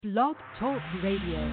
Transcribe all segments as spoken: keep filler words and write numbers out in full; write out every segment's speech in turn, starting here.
Blog Talk Radio.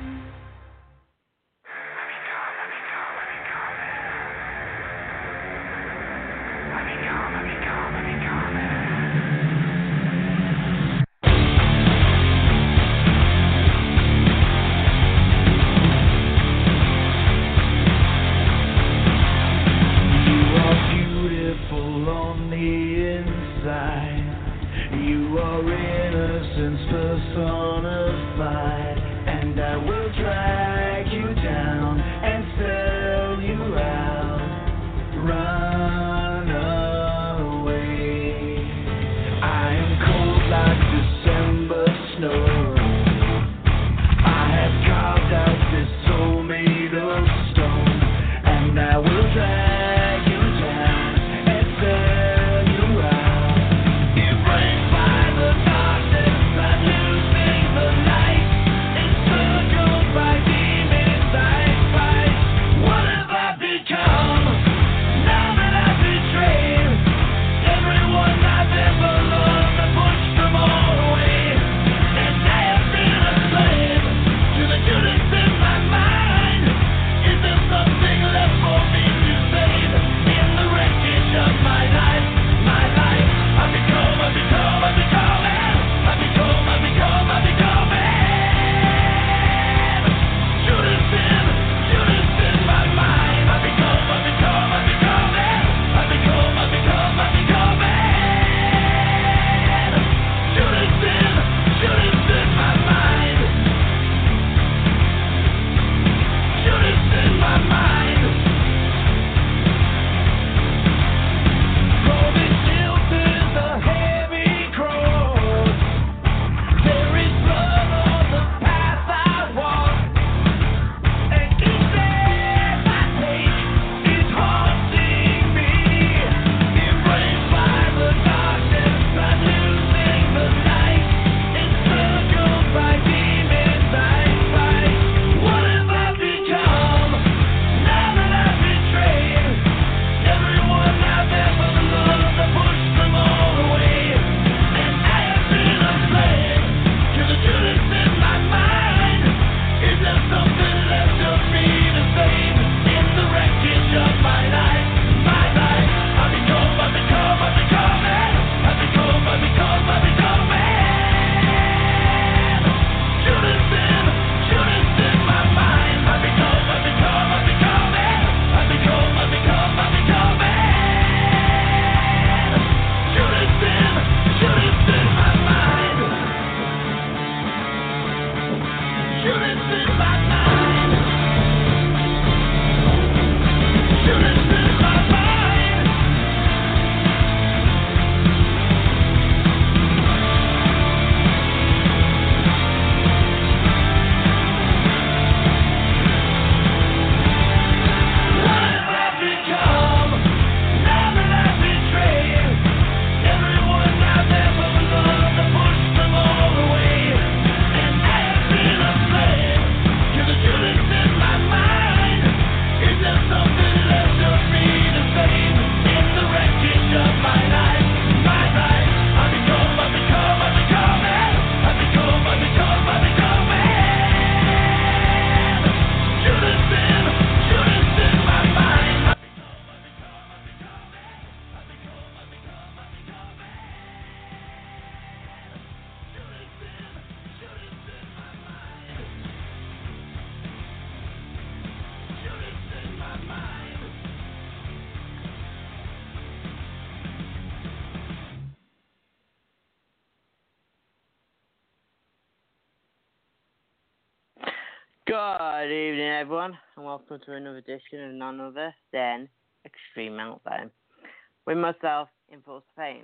Good evening, everyone, and welcome to another edition of none other than Extreme Meltdown with myself in full Spain.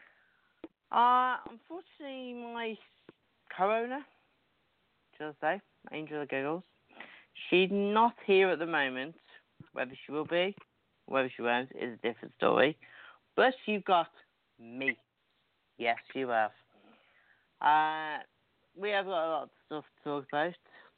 Uh, unfortunately, my co-owner, shall I say, Angel of Giggles, she's not here at the moment. Whether she will be, whether she won't, is a different story. But you've got me. Yes, you have. Uh, we have got a lot of stuff to talk about.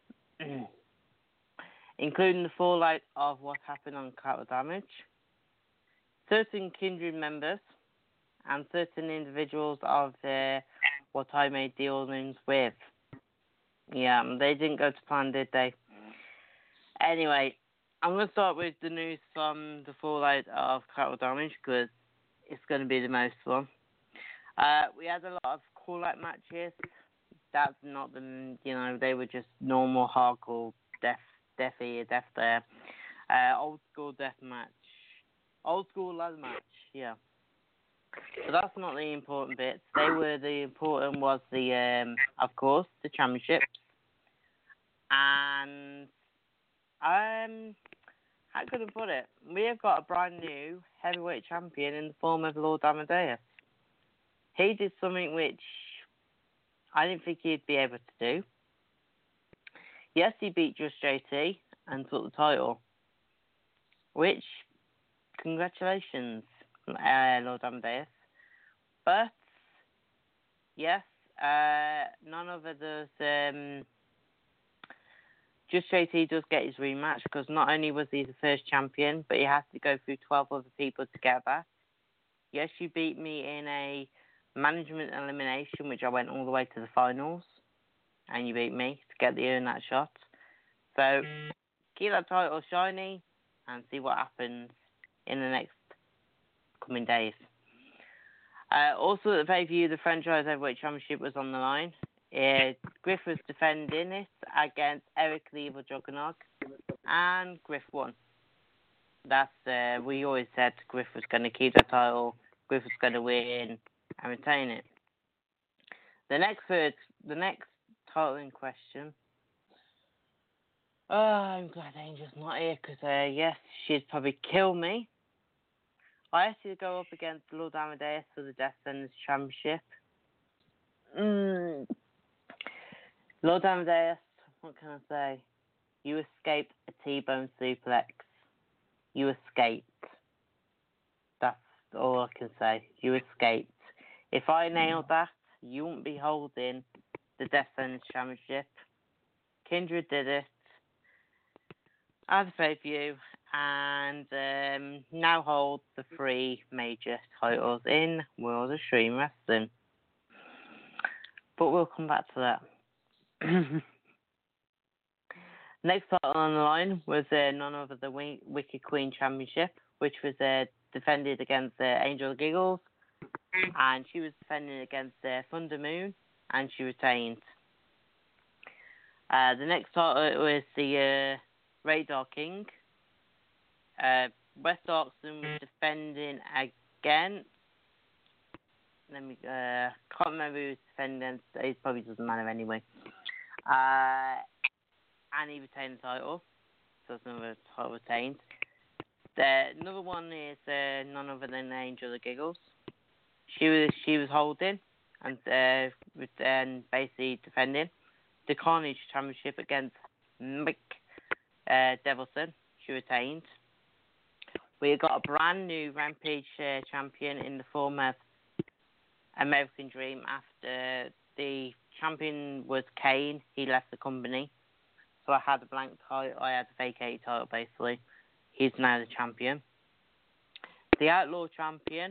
Including the fallout of what happened on Collateral Damage, certain kindred members, and certain individuals of the what I made dealings with. Yeah, they didn't go to plan, did they? Anyway, I'm going to start with the news from the fallout of Collateral Damage because it's going to be the most fun. Uh, we had a lot of call-out matches. That's not the, you know, they were just normal hardcore death, death here, death there. Uh, old school death match. Old school ladder match, yeah. But that's not the important bits. They were, the important was the, um, of course, the championships. And, um, how could I put it? We have got a brand new heavyweight champion in the form of Lord Amadeus. He did something which I didn't think he'd be able to do. Yes, he beat Just J T and took the title. Which, congratulations, uh, Lord Amadeus. But, yes, uh, none other does, um, Just J T does get his rematch because not only was he the first champion, but he has to go through twelve other people together. Yes, you beat me in a management elimination, which I went all the way to the finals, and you beat me to get the earn that shot. So, keep that title shiny and see what happens in the next coming days. Uh, also, at the pay-per-view, the franchise heavyweight championship was on the line. Uh, Griff was defending it against Eric the Evil Juggernaut, and Griff won. That's uh, we always said Griff was going to keep the title, Griff was going to win and retain it. The next third, the next title in question. Oh, I'm glad Angel's not here because uh, yes, she'd probably kill me. I asked you to go up against Lord Amadeus for the Death Sentence Championship. Mm. Lord Amadeus, what can I say? You escaped a T-bone suplex. You escaped. That's all I can say. You escaped. If I nailed that, you wouldn't be holding the Death Sentence Championship. Kindred did it. I have faith in you, and um, now hold the three major titles in World Extreme Wrestling. But we'll come back to that. Next title on the line was uh, none other than the Wicked Queen Championship, which was uh, defended against uh, Angel Giggles, and she was defending against uh, Thunder Moon, and she retained. Uh, the next title was the uh, Radar King. Uh, Wes Darkson was defending against. Let me. Uh, can't remember who was defending. It probably doesn't matter anyway. Uh, and he retained the title. So it's another title retained. The, another one is uh, none other than Angel of Giggles. She was she was holding and uh, with, and basically defending the Carnage Championship against Mick uh, Devilson. She retained. We got a brand new Rampage uh, champion in the form of American Dream. After the champion was Kane, he left the company. So I had a blank title. I had a vacated title, basically. He's now the champion. The Outlaw champion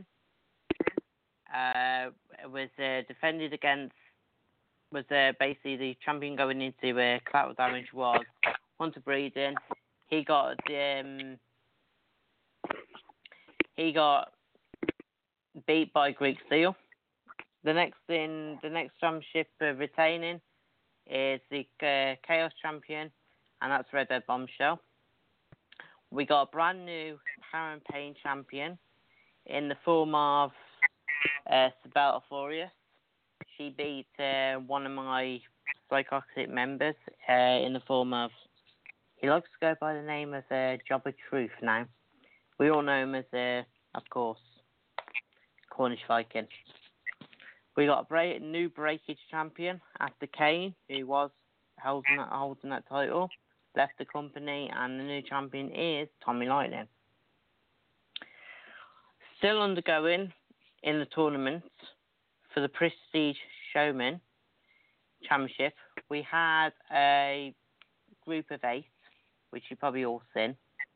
uh, was uh, defended against, was uh, basically the champion going into uh, Collateral Damage was Hunter Breeden. He got um, he got beat by Greek Steel. The next in the next championship uh, retaining is the uh, Chaos champion, and that's Red Dead Bombshell. We got a brand new Power and Pain champion in the form of uh, Sabella Furious. She beat uh, one of my Psychotic members uh, in the form of, he likes to go by the name of uh, Jobber Truth now. We all know him as, uh, of course, Cornish Viking. We got a bra- new Breakage champion after Kane, who was holding that, holding that title, left the company, and the new champion is Tommy Lightning. Still undergoing in the tournament for the Prestige Showman Championship, we had a group of eight, which you've probably all seen.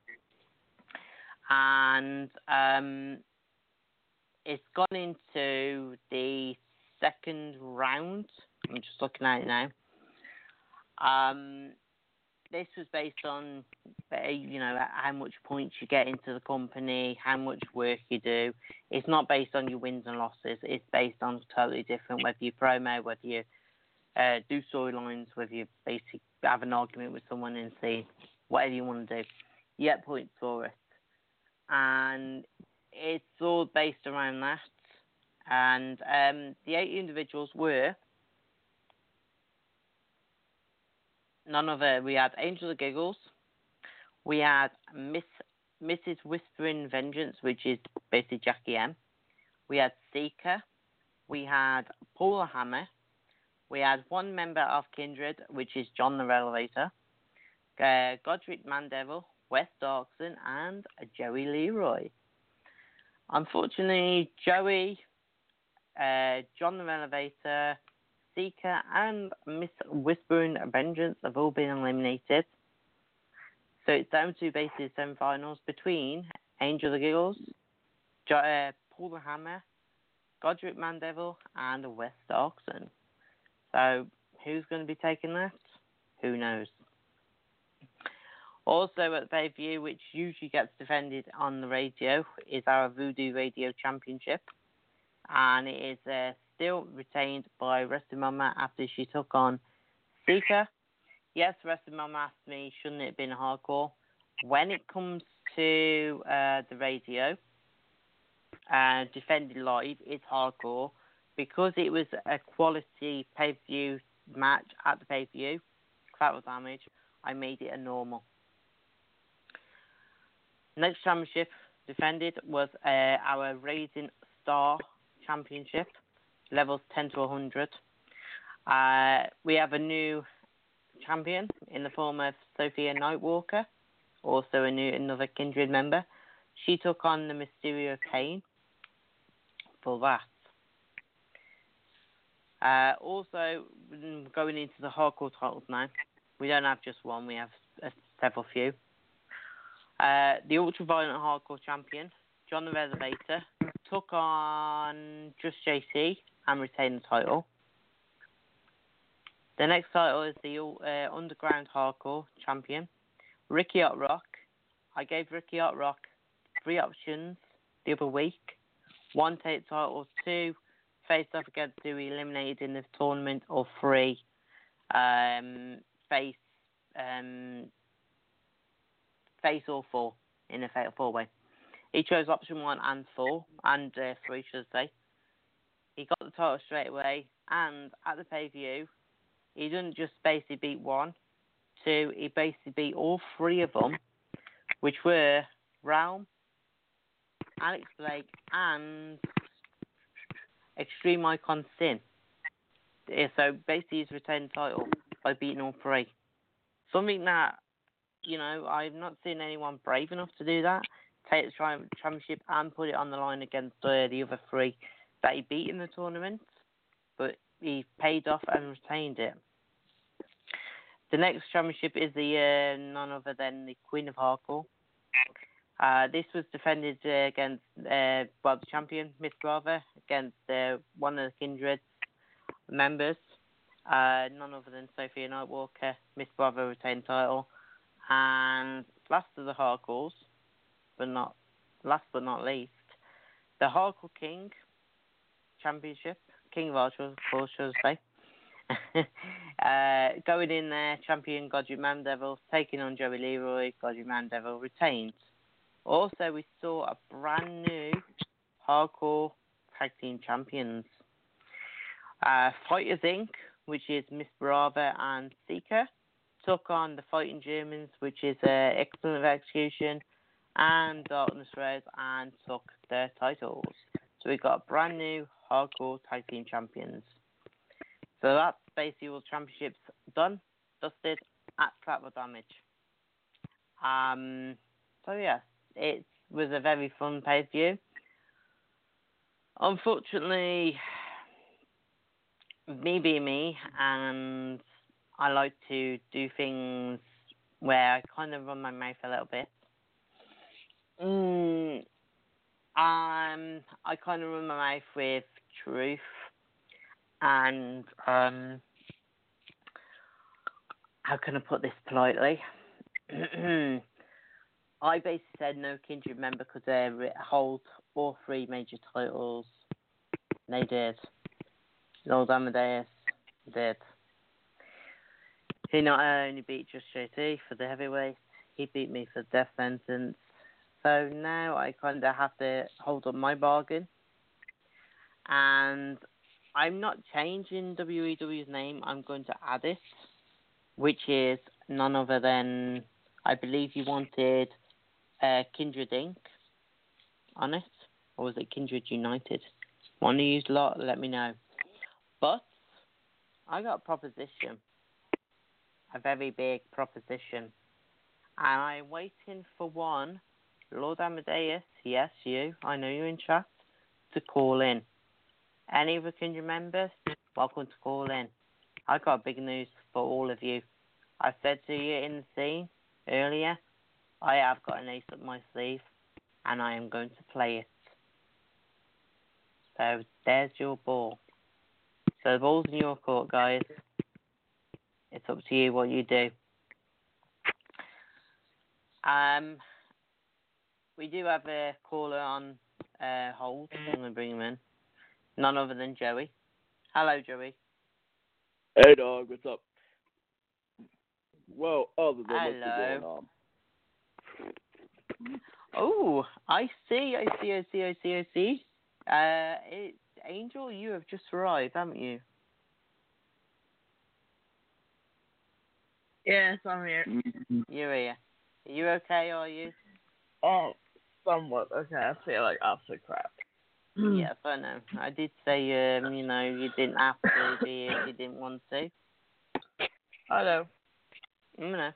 And um, it's gone into the second round. I'm just looking at it now. Um, this was based on, uh, you know, how much points you get into the company, how much work you do. It's not based on your wins and losses. It's based on totally different, whether you promo, whether you uh, do storylines, whether you basically have an argument with someone and see whatever you want to do. You get points for it. And it's all based around that. And um, the eight individuals were none other. We had Angel of Giggles. We had Miss Missus Whispering Vengeance, which is basically Jackie M. We had Seeker. We had Paula Hammer. We had one member of Kindred, which is John the Revelator. Uh, Godric Mandevil, Wes Darkson, and Joey Leroy. Unfortunately, Joey, uh, John the Revelator, Seeker, and Miss Whispering Vengeance have all been eliminated. So it's down to basically semi-finals between Angel of the Giggles, jo- uh, Paul the Hammer, Godric Mandevil, and Wes Darkson. So who's going to be taking that? Who knows? Also at the pay-per-view, which usually gets defended on the radio, is our Voodoo Radio Championship. And it is uh, still retained by Wrestling Mama after she took on Seeker. Yes, Wrestling Mama asked me, shouldn't it have been hardcore? When it comes to uh, the radio, uh, defended live, it's hardcore. Because it was a quality pay-per-view match at the pay-per-view, collateral damage, I made it a normal. Next championship defended was uh, our Raising Star Championship, levels ten to one hundred. Uh, we have a new champion in the form of Sophia Nightwalker, also a new another Kindred member. She took on the Mysterio Kane for that. Uh, also, going into the hardcore titles now, we don't have just one, we have uh, several few. Uh, the Ultraviolent Hardcore Champion, John the Revelator, took on Just J C and retained the title. The next title is the uh, Underground Hardcore Champion, Ricky Hot Rock. I gave Ricky Hot Rock three options the other week. One, take the title. Two, face off against who he eliminated in the tournament. Or three, um, face um, face all four in a fatal four-way. He chose option one and four, and uh, three, should I say. He got the title straight away, and at the pay-per-view, he didn't just basically beat one, two, he basically beat all three of them, which were Realm, Alex Blake, and Extreme Icon Sin. Yeah, so basically he's retained the title by beating all three. Something that, you know, I've not seen anyone brave enough to do that. Take the tri- championship and put it on the line against uh, the other three that he beat in the tournament. But he paid off and retained it. The next championship is the uh, none other than the Queen of Hardcore. Uh, this was defended uh, against, uh, well, the champion, Miss Brava, against uh, one of the Kindred members, uh, none other than Sophia Nightwalker. Miss Brava retained title. And last of the Hardcores, but not last but not least, the Hardcore King Championship, King of Hardcore, of course, should I say. uh, going in there, champion Godric Mandevil, taking on Joey Leroy. Godric Mandevil retained. Also, we saw a brand new Hardcore Tag Team Champions. Uh, Fighters Incorporated, which is Miss Brava and Seeker, took on the Fighting Germans, which is uh, Excellent Execution, and Darkness Rose, and took their titles. So we got brand new Hardcore Tag Team Champions. So that's basically all the championships done, dusted at Collateral Damage. Um, so yeah, it was a very fun pay-per-view. Unfortunately, me being me, and I like to do things where I kind of run my mouth a little bit. Mm, um, I kind of run my mouth with truth, and um, how can I put this politely? I basically said no Kindred member could uh, hold all three major titles. They did. Lord Amadeus did. He not only beat Just J T for the heavyweight, he beat me for death sentence. So now I kind of have to hold up my bargain. And I'm not changing W E W's name. I'm going to add it, which is none other than, I believe you wanted uh, Kindred Incorporated on it. Or was it Kindred United? Want to use a lot? Let me know. But I got a proposition. A very big proposition. And I'm waiting for one, Lord Amadeus, yes, you, I know you're in chat, to call in. Any of the Kindred members, welcome to call in. I got big news for all of you. I said to you in the scene earlier, I have got an ace up my sleeve, and I am going to play it. So there's your ball. So the ball's in your court, guys. It's up to you what you do. Um, we do have a caller on uh, hold. I'm going to bring him in. None other than Joey. Hello, Joey. Hey, dog. What's up? Well, other than what's Hello. going on. Oh, I see, I see, I see, I see, I see. Uh, it's Angel, you have just arrived, haven't you? Yes, I'm here. You're here. Are you okay, are you? Oh, somewhat okay. I feel like absolute crap. Yes, I know. I did say, um, you know, you didn't have to be if you didn't want to. I know. You know.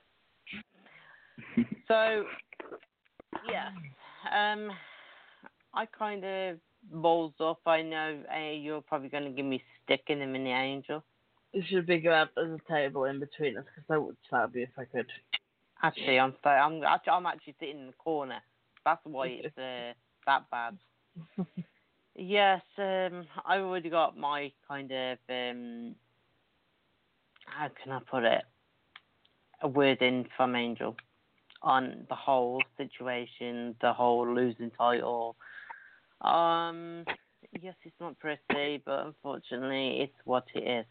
So, yeah. Um, I kind of balls up. I know uh, you're probably going to give me stick in a minute, Angel. You should be glad there's a table in between us because I would stab you if I could. Actually, I'm so, I'm actually, I'm actually sitting in the corner. That's why it's uh, that bad. Yes, um, I already got my kind of um, how can I put it? A word in from Angel on the whole situation, the whole losing title. Um, yes, it's not pretty, but unfortunately, it's what it is.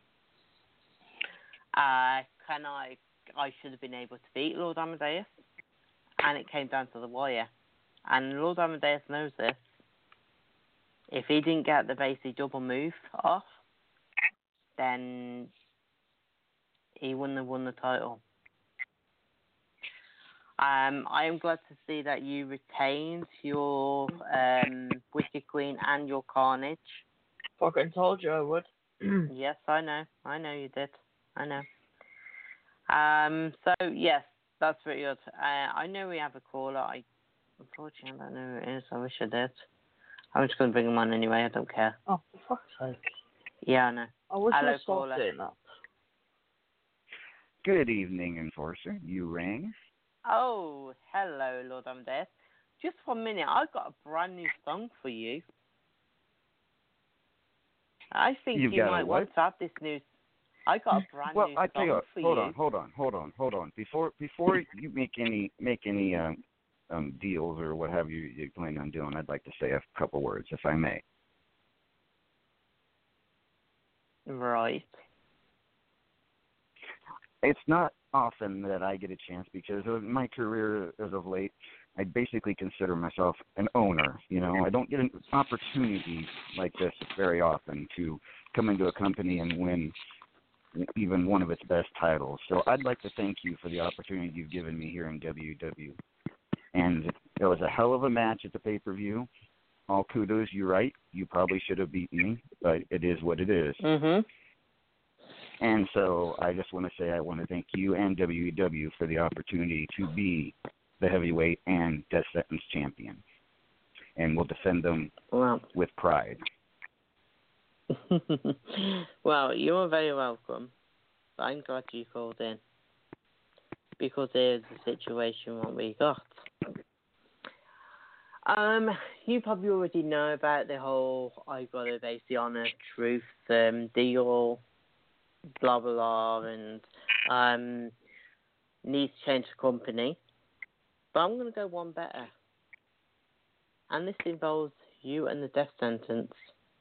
Uh, can I? I should have been able to beat Lord Amadeus, and it came down to the wire. And Lord Amadeus knows this. If he didn't get the basic double move off, then he wouldn't have won the title. Um, I am glad to see that you retained your um, Wicked Queen and your Carnage. Fucking told you I would. Yes, I know. I know you did. I know. Um, so, yes, that's pretty good. Uh, I know we have a caller. I Unfortunately, I don't know who it is. I wish I did. I'm just going to bring him on anyway. I don't care. Oh, for fuck's sake. Yeah, I know. I wish Hello, I stopped caller. doing that. Good evening, Enforcer. You rang? Oh, hello, Lord Amadeus. Just one minute. I've got a brand new song for you. I think You've you got a might what? want to have this new... I got a brand Well, new I song tell you what, for hold you. on, hold on, hold on, hold on. Before before you make any make any um, um, deals or what have you you plan on doing, I'd like to say a couple words, if I may. Right. It's not often that I get a chance because of my career as of late, I basically consider myself an owner. You know, I don't get an opportunity like this very often to come into a company and win even one of its best titles. So I'd like to thank you for the opportunity you've given me here in W W. And it was a hell of a match at the pay-per-view. All kudos, you're right. You probably should have beaten me, but it is what it is. Mm-hmm. And so I just want to say I want to thank you and W W for the opportunity to be the heavyweight and death sentence champion. And we'll defend them Well. with pride. Well, you're very welcome. I'm glad you called in. Because there's the situation what we got. Um, you probably already know about the whole I got to base the honor truth um, deal, blah blah blah, and um, needs to change the company. But I'm going to go one better. And this involves you and the death sentence.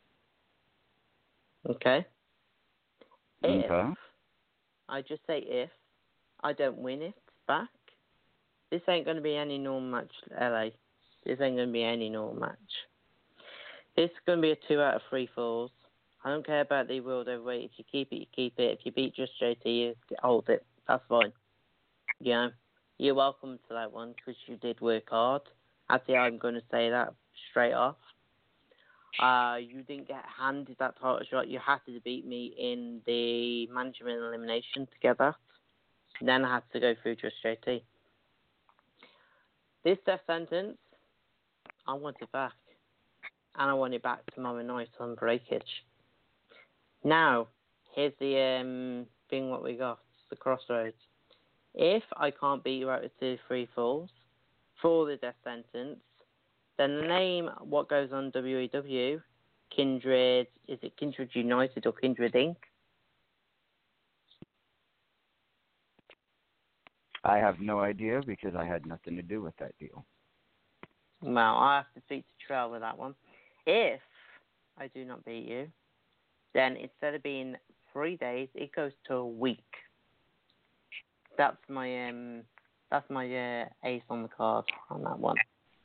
Okay? If, Okay. I just say if, I don't win it back, this ain't going to be any normal match, L A. This ain't going to be any normal match. It's going to be a two out of three falls. I don't care about the world overweight. If you keep it, you keep it. If you beat just J T, you hold it. That's fine. You know, you're welcome to that one because you did work hard. Actually, I'm going to say that straight off. Uh, you didn't get handed that title shot. You had to beat me in the management elimination together. Then I had to go through just J T. This death sentence, I want it back. And I want it back tomorrow night on Breakage. Now, here's the um, thing what we got. The crossroads. If I can't beat you out of two, three falls for the death sentence, then the name, what goes on W E W, Kindred, is it Kindred United or Kindred Incorporated? I have no idea because I had nothing to do with that deal. Well, I have to speak to Trell with that one. If I do not beat you, then instead of being three days, it goes to a week. That's my um, that's my uh, ace on the card on that one.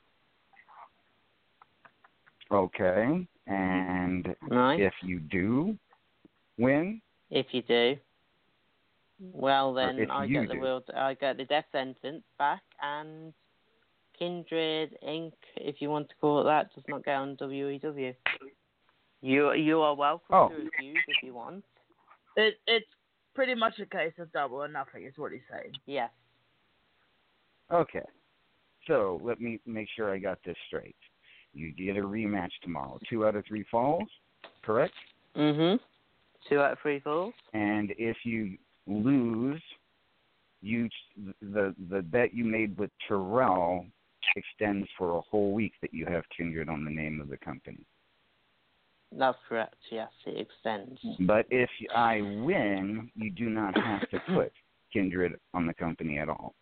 Okay, and Right. if you do win, If you do, well then if I you get the do. world, I get the death sentence back, and Kindred Incorporated, if you want to call it that, does not get on W E W. You you are welcome Oh. to refuse if you want. It, it's pretty much a case of double or nothing, is what he's saying. Yes. Okay. So let me make sure I got this straight. You get a rematch tomorrow. Two out of three falls, correct? Mhm. Two out of three falls. And if you lose, you the the bet you made with Terrell extends for a whole week that you have Kindred on the name of the company. That's correct. Yes, it extends. But if I win, you do not have to put Kindred on the company at all.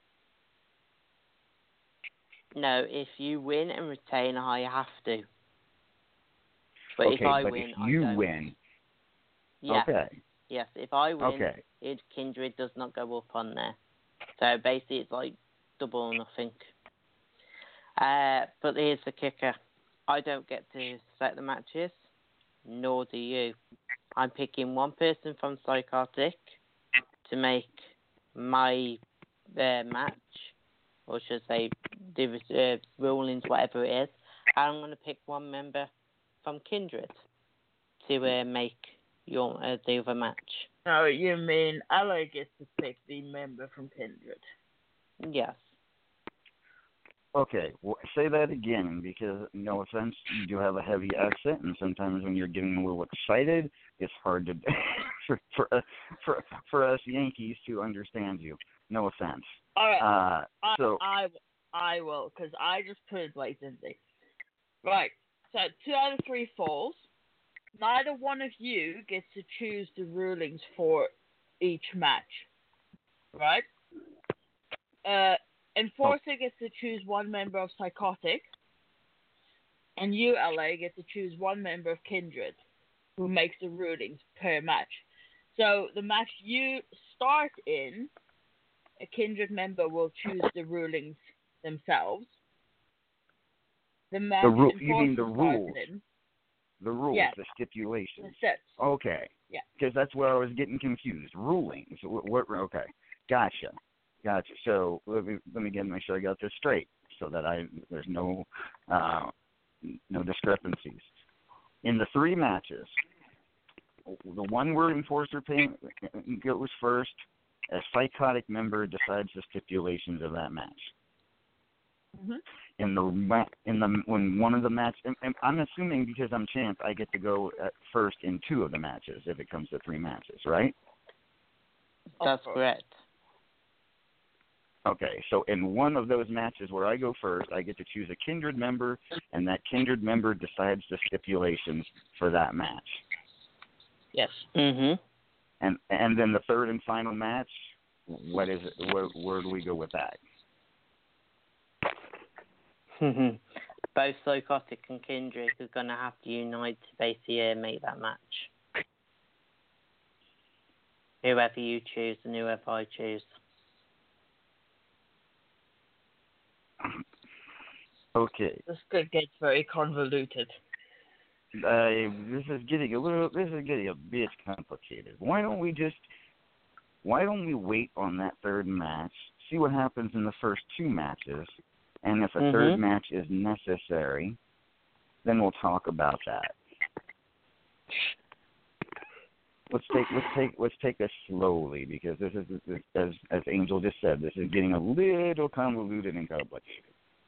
No, if you win and retain, I have to. But okay, if I but win, if I you don't. win, Yes. okay, Yes, if I win, okay, it Kindred does not go up on there. So basically, it's like double or nothing. Uh, but here's the kicker: I don't get to set the matches, nor do you. I'm picking one person from Psychotic to make my uh, match, or should I say, the uh, rulings, whatever it is. And I'm going to pick one member from Kindred to uh, make your uh, the other match. No, you mean Ally gets to pick the member from Kindred. Yes. okay. Well, say that again because, no offense, you do have a heavy accent, and sometimes when you're getting a little excited, it's hard to for for us, for for us Yankees to understand you. No offense. All right, Uh, I, so I, I will, because I just put it blatantly. Right, so two out of three falls. Neither one of you gets to choose the rulings for each match. Right? Uh, Enforcer gets to choose one member of Psychotic. And you, L A, get to choose one member of Kindred, who makes the rulings per match. So the match you start in, a Kindred member will choose the rulings themselves. The match The ru- you mean the Enforcer starts rules. in, the rules, Yes. the the stipulations. steps. Okay. Yeah. Because that's where I was getting confused. Rulings. What, what? Okay. Gotcha. Gotcha. So let me let me get make sure I got this straight, so that I there's no uh, no discrepancies. In the three matches, the one where Enforcer pay, goes first, a Psychotic member decides the stipulations of that match. Mm-hmm. In the ma- in the when one of the match, and, and I'm assuming because I'm champ, I get to go at first in two of the matches if it comes to three matches, right? That's correct. Okay, so in one of those matches where I go first, I get to choose a Kindred member, and that Kindred member decides the stipulations for that match. Yes. Mhm. And and then the third and final match, what is it? Where, where do we go with that? Both Psychotic and Kendrick are going to have to unite to basically uh, make that match. Whoever you choose and whoever I choose. Okay. This could get very convoluted. Uh, this is getting a little. This is getting a bit complicated. Why don't we just? Why don't we wait on that third match? See what happens in the first two matches, and if a mm-hmm. third match is necessary, then we'll talk about that. Let's take let's take let's take this slowly because this is this, as as Angel just said, this is getting a little convoluted and complicated.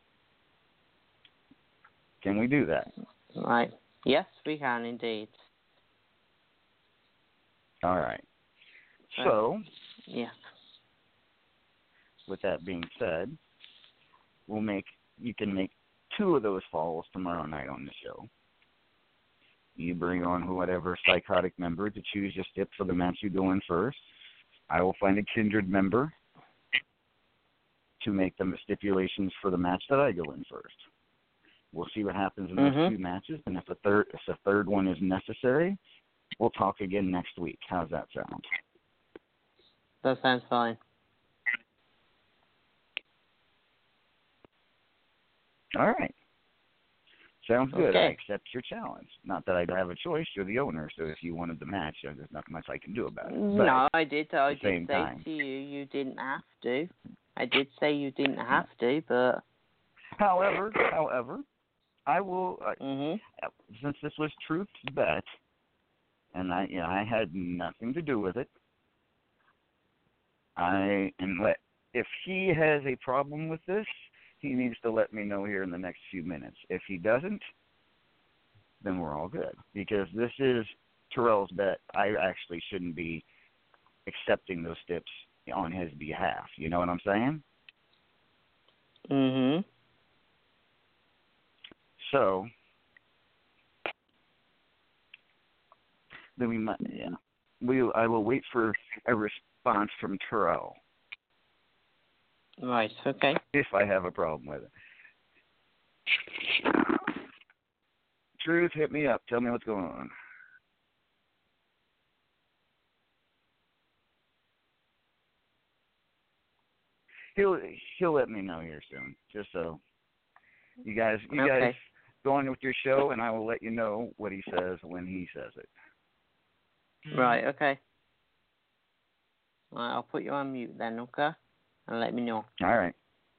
Can we do that? Right. Yes, we can indeed. All right. So, yeah. With that being said, we'll make you can make two of those falls tomorrow night on the show. You bring on whatever Psychotic member to choose your stip for the match you go in first. I will find a Kindred member to make the stipulations for the match that I go in first. We'll see what happens in mm-hmm. those two matches, and if a third if a third one is necessary, we'll talk again next week. How's that sound? That sounds fine. All right. Sounds good. Okay. I accept your challenge. Not that I have a choice. You're the owner, so if you wanted the match, there's not much I can do about it. But no, I did. I did say time, to you, you didn't have to. I did say you didn't have to, but. However, however, I will. Uh, mm-hmm. Since this was Truth's bet, and I, you know, I had nothing to do with it. I and let if he has a problem with this, he needs to let me know here in the next few minutes. If he doesn't, then we're all good. Because this is Terrell's bet. I actually shouldn't be accepting those tips on his behalf. You know what I'm saying? Mm-hmm. So, then we might, yeah. We, I will wait for a response from Terrell. Right, okay. If I have a problem with it. Truth, hit me up. Tell me what's going on. He'll he'll let me know here soon. Just so you guys you okay. guys go on with your show, and I will let you know what he says when he says it. Right, okay. Right, I'll put you on mute then, okay? And let me know. All right.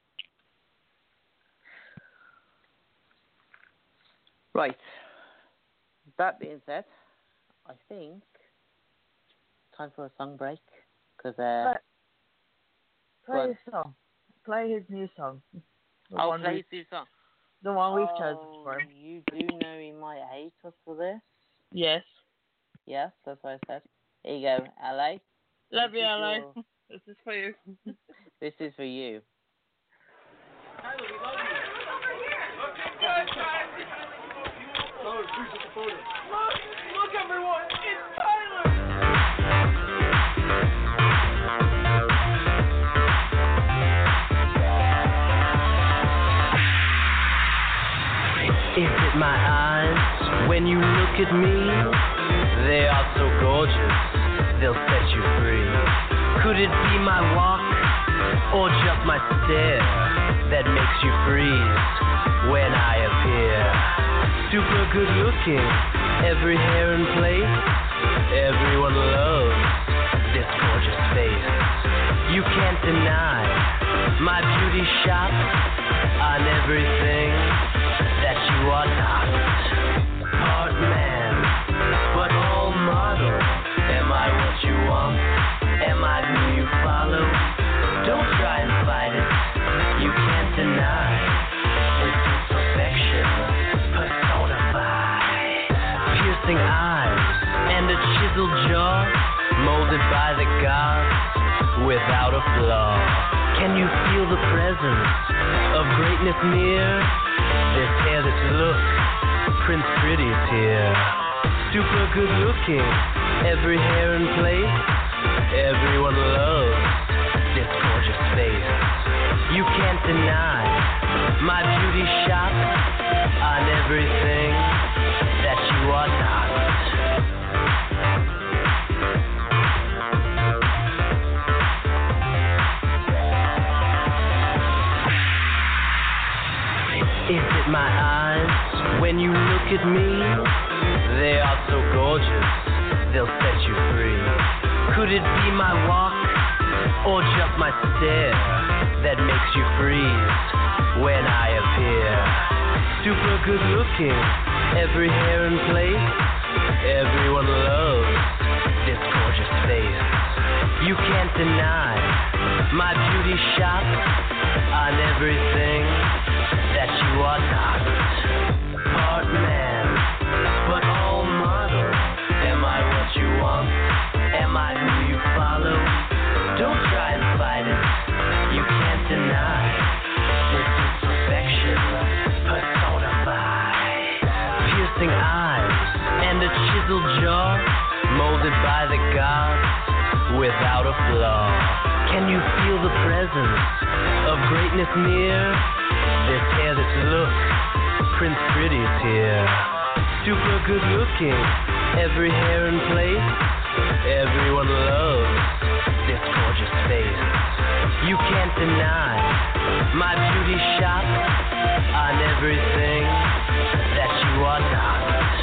Right. That being said, I think time for a song break. Cause, uh, play play his song. Play his new song. The I'll one play we, his new song. The one we've oh, chosen for him. You do know he might hate us for this? Yes. Yes, that's what I said. Here you go, L A. Love this you, L A. Your... This is for you. This is for you. Tyler, we love you. Looking good, guys. Tyler, please get the photo. Look, look, everyone, it's Tyler. Is it my eyes when you look at me? They are so gorgeous, they'll set you free. Could it be my walk or just my stare that makes you freeze when I appear? Super good looking, every hair in place. Everyone loves this gorgeous face. You can't deny my beauty shot on everything that you are not. Part man, but all model. Am I what you want? Am I who you follow? Don't try and fight it. You can't deny. It's perfection personified. Piercing eyes and a chiseled jaw, molded by the gods without a flaw. Can you feel the presence of greatness near? This hair, this look, Prince Pretty's here. Super good looking, every hair in place. Everyone loves my eyes when you look at me? They are so gorgeous, they'll set you free. Could it be my walk or just my stare that makes you freeze when I appear? Super good looking, every hair in place. Everyone loves this gorgeous face. You can't deny my beauty shot on everything that you are not. Part man, but all model. Am I what you want? Am I who you follow? Don't try and fight it. You can't deny this is perfection personified. Piercing eyes and a chiseled jaw, molded by the gods without a flaw. Can you feel the presence of greatness near? This hair, this look, Prince Pretty is here. Super good looking, every hair in place. Everyone loves this gorgeous face. You can't deny my beauty shot on everything that you are not.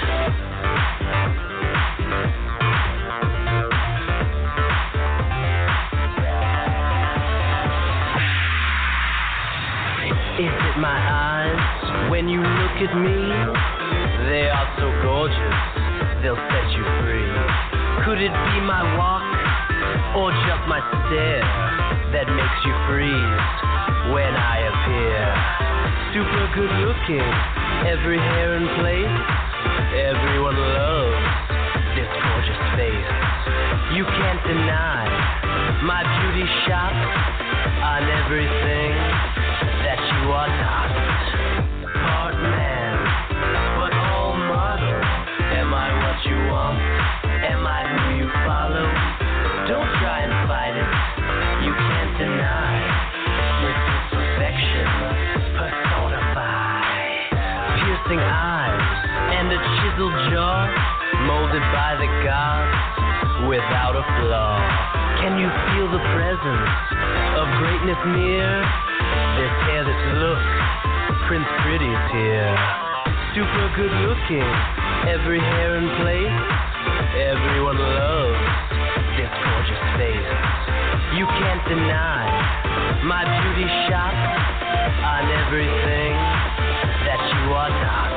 Is it my eyes when you look at me? They are so gorgeous, they'll set you free. Could it be my walk or just my stare that makes you freeze when I appear? Super good looking, every hair in place. Everyone loves this gorgeous face. You can't deny my beauty shot on everything that you are not. Part man, but all model. Am I what you want? Am I who you follow? Don't try and fight it. You can't deny this is perfection personified. Piercing eyes and a chiseled jaw, molded by the gods without a flaw. Can you feel the presence of greatness near? This hair, this look, Prince Pretty is here. Super good looking, every hair in place. Everyone loves this gorgeous face. You can't deny my beauty shot on everything that you are not.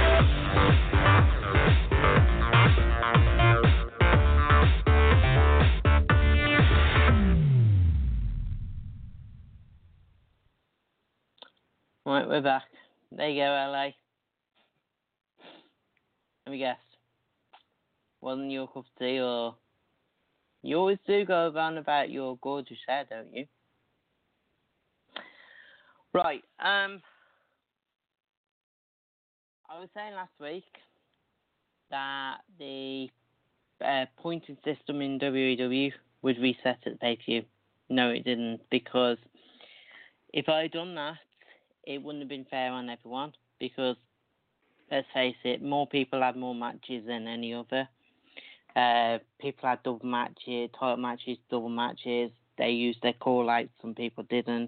Right, we're back. There you go, L A. Let me guess. Wasn't your cup of tea, or you always do go around about your gorgeous hair, don't you? Right. Um, I was saying last week that the uh, pointing system in W E W would reset at the pay-per-view. No, it didn't, because if I had done that, it wouldn't have been fair on everyone, because, let's face it, more people had more matches than any other. Uh, people had double matches, title matches, double matches. They used their call-outs, some people didn't.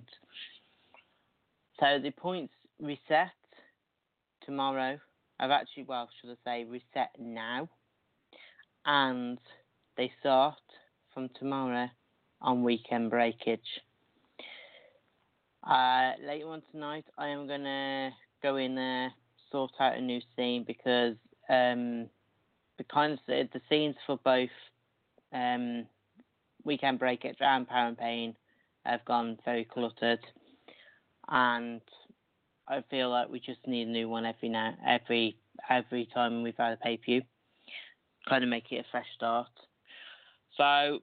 So the points reset tomorrow. I've actually, well, should I say, reset now. And they start from tomorrow on Weekend Breakage. Uh, later on tonight, I am going to go in there, sort out a new scene, because um, the kind of the scenes for both um, Weekend Breakage and Power and Pain have gone very cluttered, and I feel like we just need a new one every now every every time we've had a pay per view, kind of make it a fresh start. So,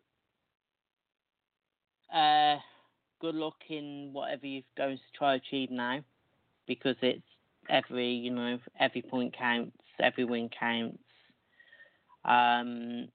uh. good luck in whatever you're going to try to achieve now, because it's every, you know, every point counts, every win counts. Um,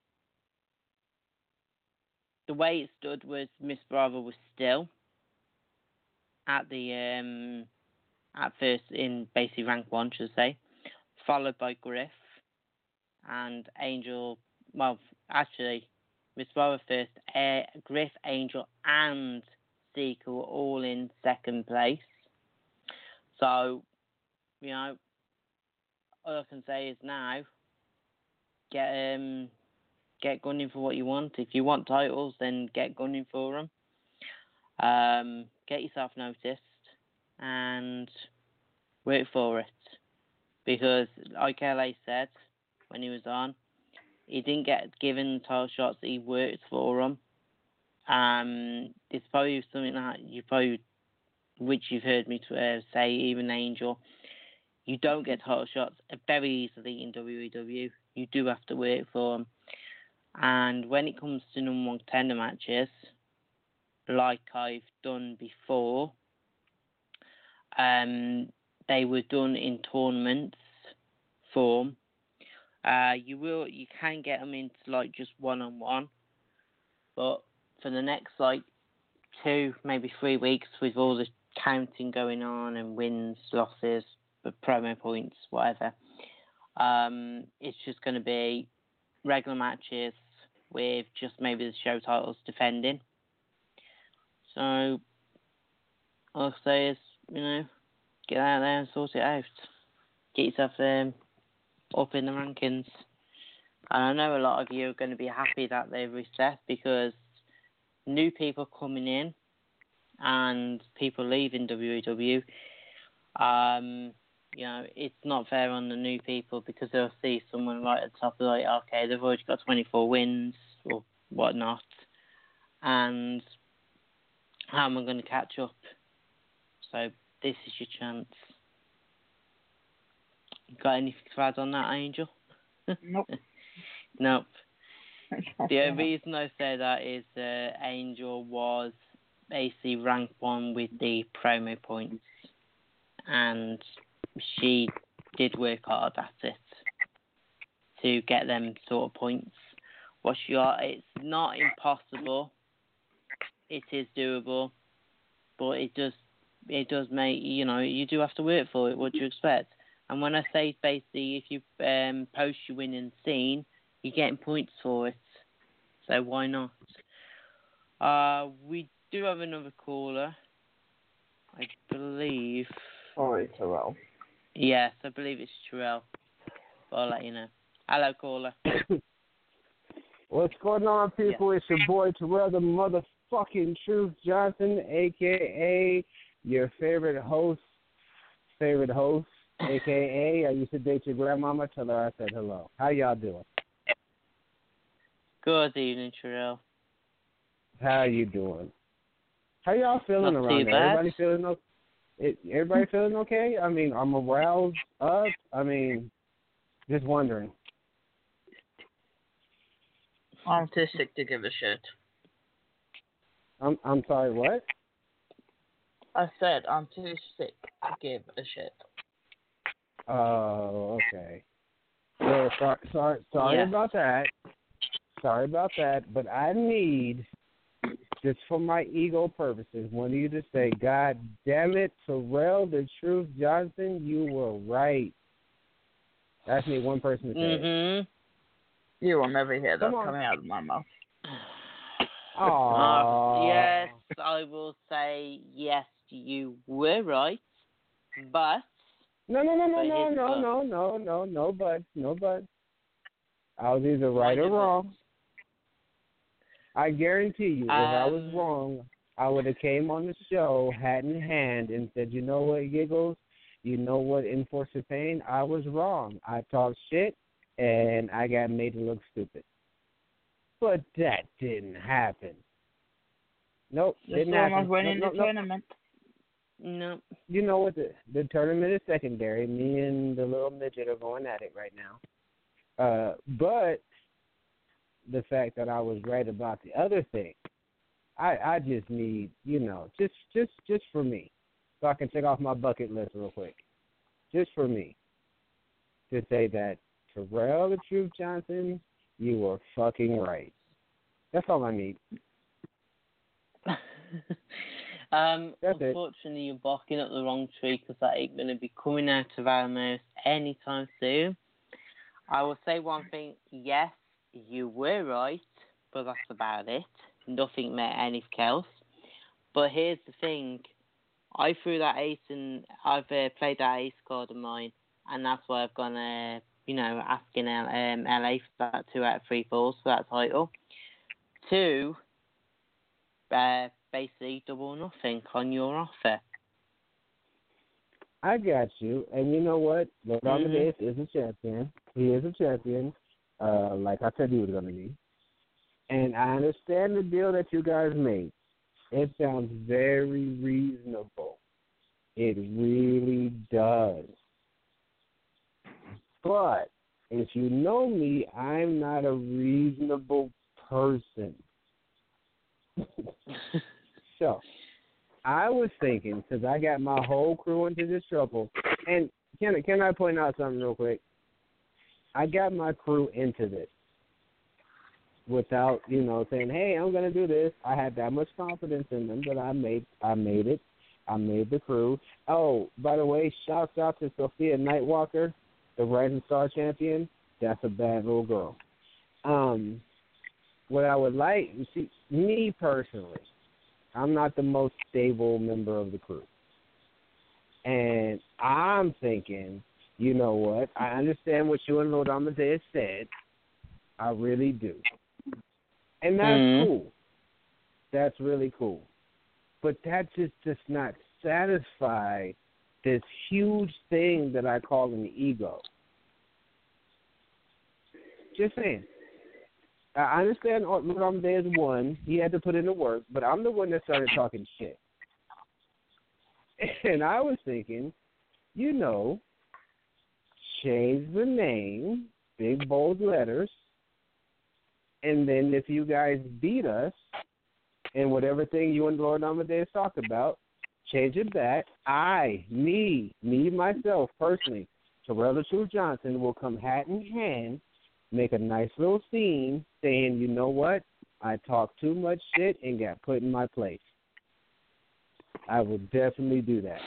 the way it stood was Miss Bravo was still at the um, at first in basically rank one, should I say, followed by Griff and Angel. Well, actually, Miss Bravo first, uh, Griff, Angel, and Seeker were all in second place. So you know, all I can say is now, get um, get gunning for what you want. If you want titles, then get gunning for them. Um, get yourself noticed and work for it. Because, like L A said when he was on, he didn't get given the title shots that he worked for them. Um, it's probably something that you probably, which you've heard me uh, say, even Angel, you don't get title shots very easily in W E W. You do have to work for them. And when it comes to number one contender matches, like I've done before, um, they were done in tournaments form. Uh, you will, you can get them into like just one on one, but for the next like two, maybe three weeks, with all the counting going on and wins, losses, promo points, whatever, um, it's just going to be regular matches with just maybe the show titles defending. So all I'll say is, you know, get out there and sort it out. Get yourself um, up in the rankings. And I know a lot of you are going to be happy that they've reset, because new people coming in and people leaving W E W, um, you know, it's not fair on the new people, because they'll see someone right at the top of like, okay, they've already got twenty-four wins or whatnot, and how am I going to catch up? So this is your chance. Got anything to add on that, Angel? Nope. Nope. The only reason I say that is uh, Angel was basically ranked one with the promo points, and she did work hard at it to get them sort of points. What she got, it's not impossible. It is doable, but it does it does make, you know, you do have to work for it. What do you expect? And when I say basically, if you um, post your winning scene, you're getting points for it. So why not? Uh, we do have another caller, I believe. Sorry, Terrell. Yes, I believe it's Terrell. But I'll let you know. Hello, caller. What's going on, people? Yeah. It's your boy Terrell, the motherfucking Truth Johnson, a k a your favorite host, favorite host, a k a I used to date your grandmama. Tell her I said hello. How y'all doing? Good evening, Terrell. How you doing? How y'all feeling Not around too there? bad. Everybody feeling okay? It, everybody feeling okay? I mean, I'm aroused up. I mean, just wondering. I'm too sick to give a shit. I'm I'm sorry, what? I said I'm too sick to give a shit. Oh, okay. So, sorry, sorry, sorry Yeah. about that. Sorry about that, but I need, just for my ego purposes, one of you to say, God damn it, Terrell the Truth Johnson, you were right. That's me, one person to say it. Mm-hmm. You will never hear that Come on. coming out of my mouth. Aww. Uh, yes, I will say yes, you were right, but No, no, no, no, But no, here's no, the- no, no, no, no, but, no, but. I was either right or Why did wrong. I guarantee you, if I was Um, wrong, I would have came on the show, hat in hand, and said, you know what, Giggles? You know what, Enforcer Pain? I was wrong. I talked shit, and I got made to look stupid. But that didn't happen. Nope, You're didn't still happen. not winning Nope, the nope, nope. tournament. no. You know what? The, the tournament is secondary. Me and the little midget are going at it right now. Uh, but the fact that I was right about the other thing, I I just need, you know, just just just for me, so I can check off my bucket list real quick, just for me, to say that Terrell the Truth Johnson, you were fucking right. That's all I need. um, That's it. unfortunately, you're barking up the wrong tree, because that ain't going to be coming out of our mouth anytime soon. I will say one thing, yes, you were right, but that's about it. Nothing meant anything else. But here's the thing, I threw that ace and I've uh, played that ace card of mine, and that's why I've gone, uh, you know, asking L- um, L A for that two out of three falls for that title. Two, uh, basically double or nothing on your offer. I got you. And you know what? Lord Mhm. Amadeus is a champion. He is a champion, uh, like I said he was going to be. And I understand the deal that you guys made. It sounds very reasonable. It really does. But if you know me, I'm not a reasonable person. So, I was thinking, because I got my whole crew into this trouble, and can, can I point out something real quick? I got my crew into this without, you know, saying, hey, I'm going to do this. I had that much confidence in them that I made I made it. I made the crew. Oh, by the way, shouts out to Sophia Nightwalker, the Rising Star champion. That's a bad little girl. Um, what I would like, you see, me personally, I'm not the most stable member of the crew. And I'm thinking, you know what, I understand what you and Lord Amadeus said. I really do. And that's Mhm. cool. That's really cool. But that just does not satisfy this huge thing that I call an ego. Just saying. I understand Lord Amadeus won. He had to put in the work, but I'm the one that started talking shit. And I was thinking, you know, change the name, big bold letters, and then if you guys beat us in whatever thing you and Lord Amadeus talked about, change it back. I, me, me myself personally, Terrell the Truth Johnson will come hat in hand, make a nice little scene saying, you know what, I talked too much shit and got put in my place. I will definitely do that.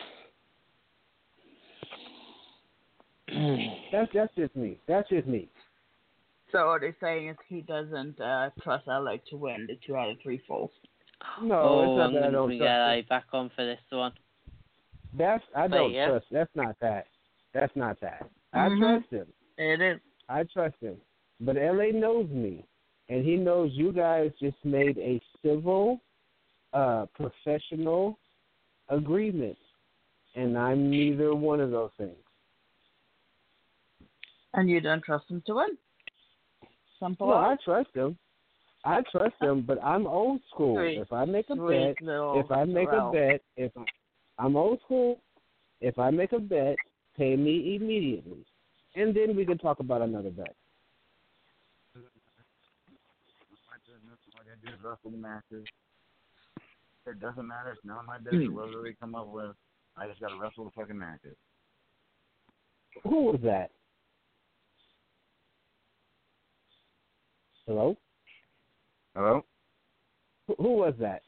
that's that's just me. That's just me. So what he's saying is he doesn't uh, trust L A to win the two out of three falls. No, oh, it's not I'm that I going don't to trust get him. A back on for this one. That's I But don't yeah. trust. That's not that. That's not that. Mhm. I trust him. It is. I trust him. But L A knows me, and he knows you guys just made a civil, uh, professional agreement, and I'm neither one of those things. And you don't trust him to win. Simple. No, I trust him. I trust him, but I'm old school. Sweet, if I make a sweet bet, little if I make Terrell. a bet, if I, I'm old school, if I make a bet, pay me immediately, and then we can talk about another bet. All I gotta do is wrestle the matches. It doesn't matter. It's not my business whether they come up with. I just gotta wrestle the fucking matches. Who was that? Hello? Hello? Who, who was that?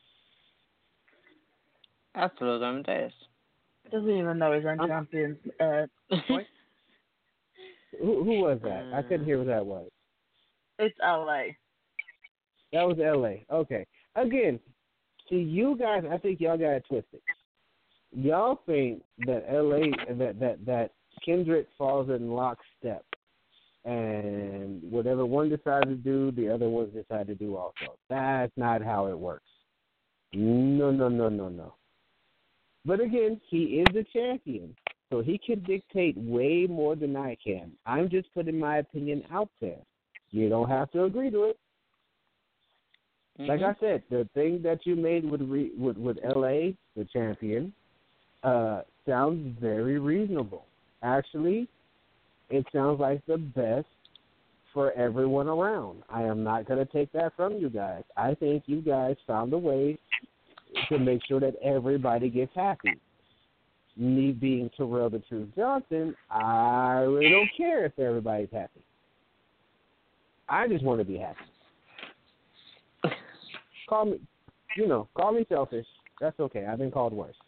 That's Lord Amadeus. Doesn't even know his own I'm- champion's uh, voice. Who, who was that? I couldn't hear what that was. It's L A. That was L A. Okay. Again, see, you guys, I think y'all got it twisted. Y'all think that L A, that, that, that Kendrick falls in lockstep. And whatever one decides to do, the other ones decide to do also. That's not how it works. No, no, no, no, no. But again, he is a champion, so he can dictate way more than I can. I'm just putting my opinion out there. You don't have to agree to it. Mm-hmm. Like I said, the thing that you made with re, with, with L A, the champion, uh, sounds very reasonable. Actually, it sounds like the best for everyone around. I am not going to take that from you guys. I think you guys found a way to make sure that everybody gets happy. Me being Terrell the Truth Johnson, I really don't care if everybody's happy. I just want to be happy. Call me, you know, call me selfish. That's okay. I've been called worse.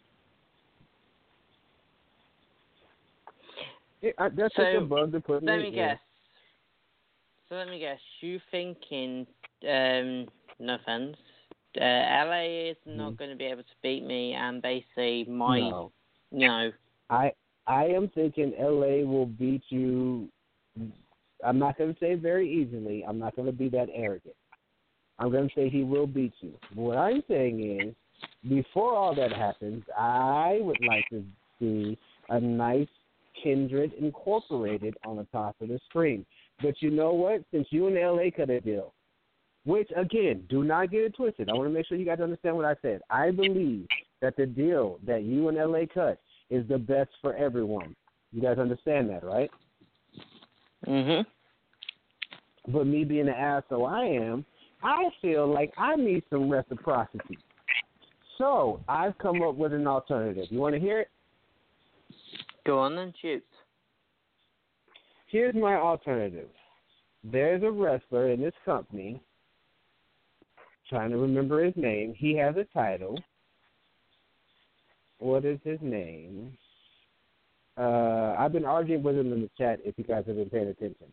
It, I, that's So, just a bug to put Let me me in. guess. So let me guess. You thinking, um, no offense, Uh, L A is not Mhm. going to be able to beat me, and they say my, No. you know, I I am thinking L A will beat you. I'm not going to say very easily. I'm not going to be that arrogant. I'm going to say he will beat you. But what I'm saying is, before all that happens, I would like to see a nice Kindred Incorporated on the top of the screen. But you know what? Since you and L A cut a deal, which, again, do not get it twisted. I want to make sure you guys understand what I said. I believe that the deal that you and L A cut is the best for everyone. You guys understand that, right? mhm. But me being the asshole I am, I feel like I need some reciprocity. So I've come up with an alternative. You want to hear it? Go on and shoot. Here's my alternative. There's a wrestler in this company, trying to remember his name. He has a title. What is his name? Uh, I've been arguing with him in the chat if you guys have been paying attention.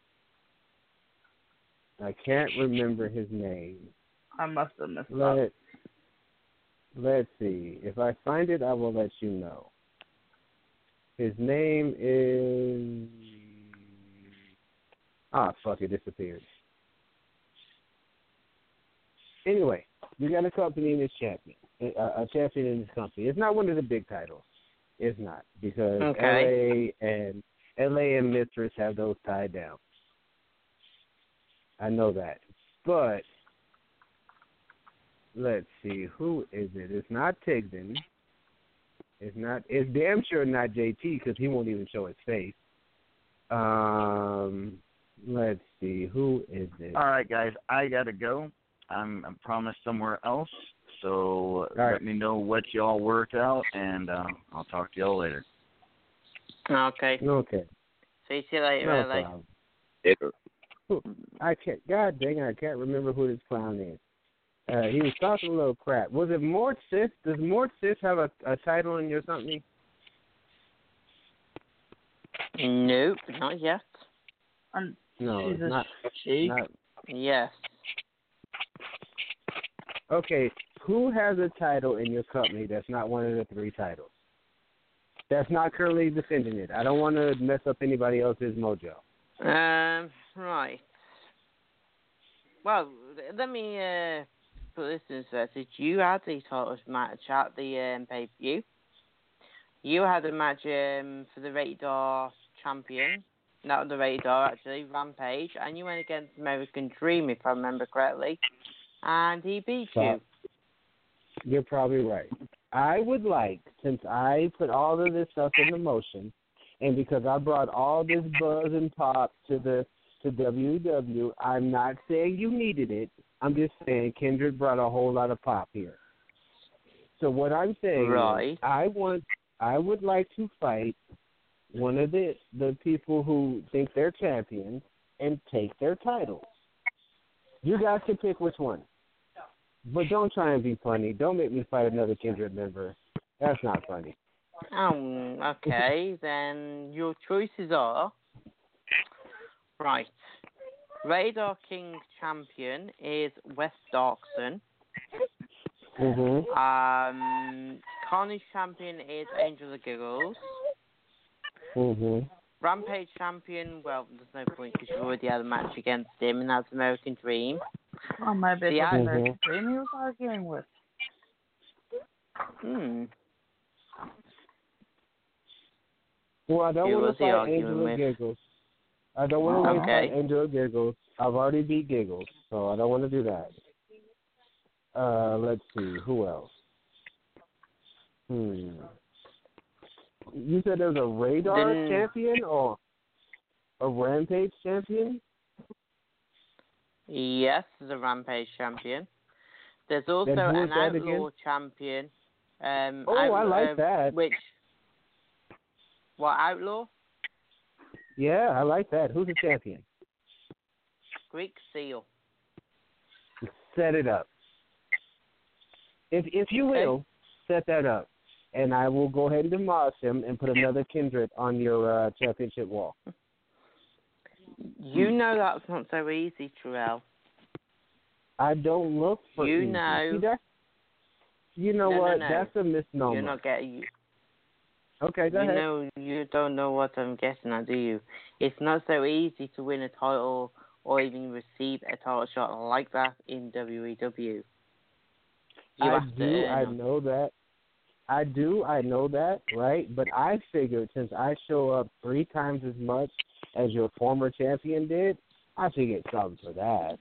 I can't remember his name. I must have missed that. Let, let's see. If I find it, I will let you know. His name is... Ah, fuck, it disappeared. Anyway, we got a company in this champion, a, a champion in this company. It's not one of the big titles. It's not, because Okay. L A and L A and Mistress have those tied down. I know that. But let's see, who is it? It's not Tigden. It's not. It's damn sure not J T, because he won't even show his face. Um, let's see, who is it? All right, guys, I gotta go. I'm, I'm promised somewhere else, so right. let me know what y'all work out, and uh, I'll talk to y'all later. Okay. Okay. See you later, No L A. problem. Later. I can't. God dang, I can't remember who this clown is. Uh, he was talking a little crap. Was it Mort Sith? Does Mort Sith have a, a title in your company? Nope, not yet. And No, she's it's a not. she. Not. Yes. Okay, who has a title in your company that's not one of the three titles? That's not currently defending it. I don't want to mess up anybody else's mojo. Um, right. Well, let me uh, put this in perspective. You had the titles match at the um, pay-per-view. You had a match um, for the Radar champion. Not the Radar, actually, Rampage. And you went against American Dream, if I remember correctly. And he beat you. You're probably right. I would like, since I put all of this stuff into motion, and because I brought all this buzz and pop to the to W C W, I'm not saying you needed it. I'm just saying Kindred brought a whole lot of pop here. So what I'm saying Right. is, I want, I would like to fight one of the the people who think they're champions and take their titles. You guys can pick which one. But don't try and be funny. Don't make me fight another Kindred member. That's not funny. Oh, okay. Then your choices are... Right. Radar King champion is Wes Darkson. Mm-hmm. Um, Carnage champion is Angel of Giggles. Mm-hmm. Rampage champion, well, there's no point because you've already had a match against him, and that's American Dream. Oh, my bad. The The ad- American Dream he was arguing with. Hmm. Well, I don't Who want was to he fight arguing Angel of with? Giggles. I don't want to Okay. fight Angel of Giggles. I've already beat Giggles, so I don't want to do that. Uh, let's see. Who else? Hmm. You said there was a Radar Then- champion or a Rampage champion? Yes, there's a Rampage champion. There's also Then who is an that Outlaw again? champion. Um, Oh, I Outlaw- like uh, that. Which? What, Outlaw? Yeah, I like that. Who's the champion? Greek Seal. Set it up. If if you Okay. will, set that up. And I will go ahead and demolish him and put another Kindred on your uh, championship wall. You know that's not so easy, Terrell. I don't look for You easy. know See, that's, You know no, what? No, no. That's a misnomer. You're not getting. Okay, go you ahead. know, you don't know what I'm getting at, do you? It's not so easy to win a title or even receive a title shot like that in W E W. You I have to do. earn I them. know that. I do. I know that, right? But I figured since I show up three times as much as your former champion did, I should get something for that.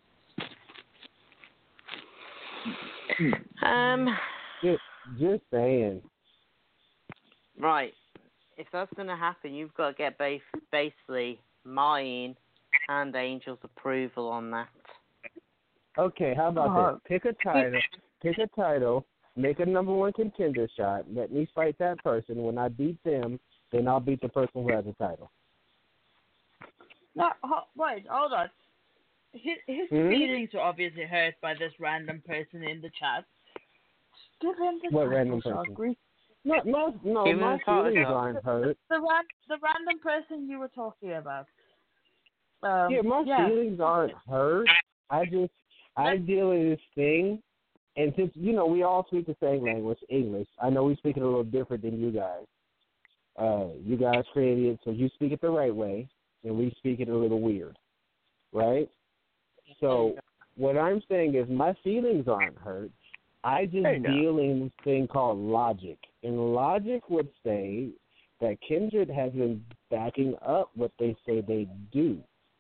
Um. Just, just saying. Right. If that's going to happen, you've got to get bas- basically mine and Angel's approval on that. Okay, how about Uh-huh. this? Pick a title. Pick a title. Make a number one contender shot. Let me fight that person. When I beat them, then I'll beat the person who has the title. No, ho- wait, hold on. His, his Hmm? feelings were obviously hurt by this random person in the chat. Give him the What title random shot, person? Greek. No, no, no. Give him My the title feelings shot. aren't hurt. The, ran- the random person you were talking about. Um, Yeah, my yeah. feelings aren't hurt. I just I deal with this thing, and since you know we all speak the same language, English. I know we speak it a little different than you guys. Uh, you guys created it so you speak it the right way, and we speak it a little weird, right? So what I'm saying is my feelings aren't hurt. I just Hey, now. deal in this thing called logic, and logic would say that Kindred has been backing up what they say they do.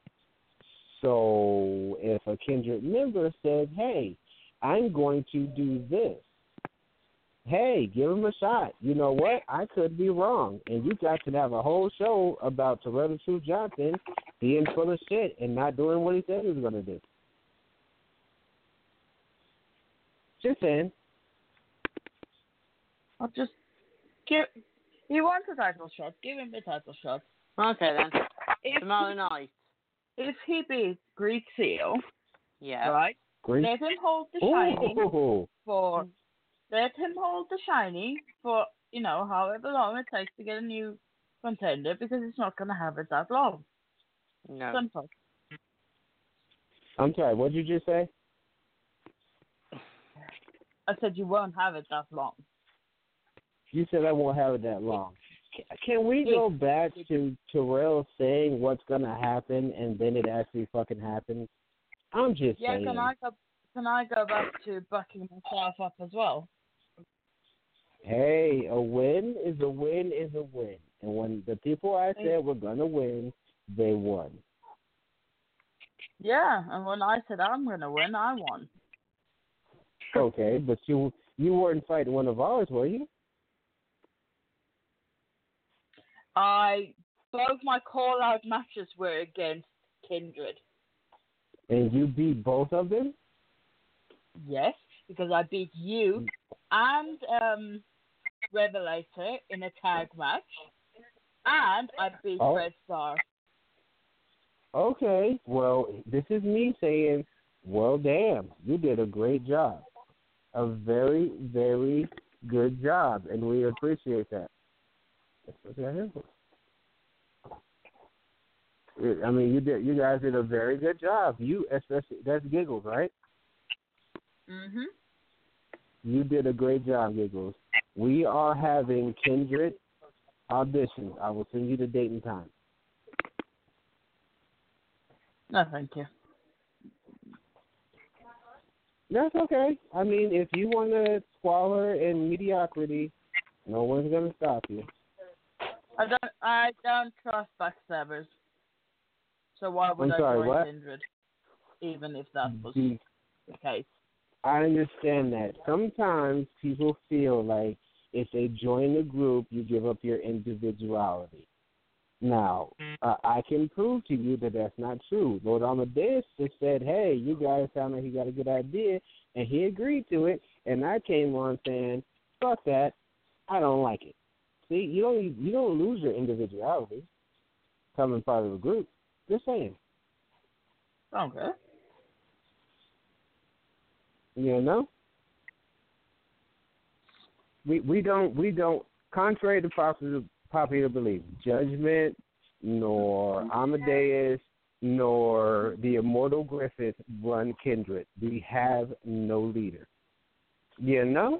So if a Kindred member said, hey, I'm going to do this, hey, give him a shot. You know what? I could be wrong. And you guys could have a whole show about Terrell the Truth Johnson being full of shit and not doing what he said he was going to do. Just saying. I'll just give. He wants a title shot. Give him the title shot. Okay, then. If Tomorrow he, night. if he beats Greek Seal, Yeah. right? Great. Let him hold the shining Ooh. for. Let him hold the shining for you know however long it takes to get a new contender because it's not going to have it that long. No. Simple. I'm sorry, what did you just say? I said you won't have it that long. You said I won't have it that long. Can, can we go back to Terrell saying what's going to happen and then it actually fucking happens? I'm just Yeah, saying. can I go? Can I go back to backing myself up as well? Hey, a win is a win is a win. And when the people I said were going to win, they won. Yeah, and when I said I'm going to win, I won. Okay, but you you weren't fighting one of ours, were you? I both my call out matches were against Kindred. And you beat both of them? Yes, because I beat you and um, Revelator in a tag match, and I beat Oh. Red Star. Okay, well, this is me saying, well, damn, you did a great job. A very, very good job, and we appreciate that. That's what I hear for. I mean, you did. You guys did a very good job. You, especially, that's Giggles, right? Mhm. You did a great job, Giggles. We are having Kindred auditions. I will send you the date and time. No, thank you. That's okay. I mean, if you want to squalor in mediocrity, no one's going to stop you. I don't. I don't trust backstabbers. So why would I'm I sorry, join what? Kindred, even if that was The- the case? I understand that. Sometimes people feel like if they join the group, you give up your individuality. Now, uh, I can prove to you that that's not true. Lord Amadeus just said, hey, you guys sound like you got a good idea, and he agreed to it, and I came on saying, fuck that, I don't like it. See, you don't you don't lose your individuality coming part of a group. Just saying. Okay. You know? We we don't we don't contrary to popular popular belief, Judgment, nor Amadeus, nor the immortal Griffith run Kindred. We have no leader. You know?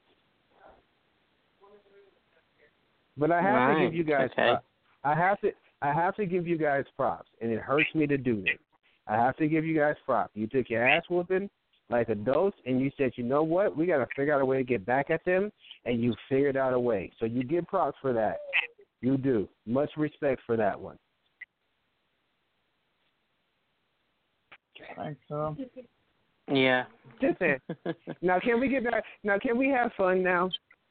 But I have Right, to give you guys okay. props. I have to I have to give you guys props, and it hurts me to do this. I have to give you guys props. You took your ass whooping like adults, and you said, you know what? We got to figure out a way to get back at them, and you figured out a way. So you get props for that. You do. Much respect for that one. Thanks, so. Yeah. Just it. Now, can we get back? Now, can we have fun now?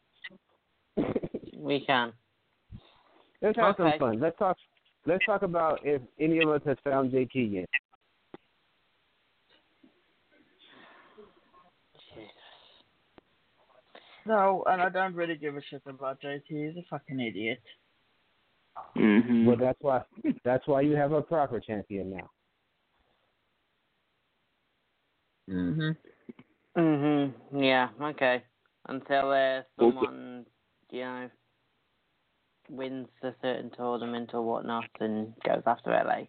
We can. Let's have Okay. some fun. Let's talk. Let's talk about if any of us has found J T yet. No, and I don't really give a shit about J T. He's a fucking idiot. Mm-hmm. Well, that's why. That's why you have a proper champion now. Mhm. Mhm. Yeah. Okay. Until uh, someone, you know, wins a certain tournament or whatnot and goes after L A.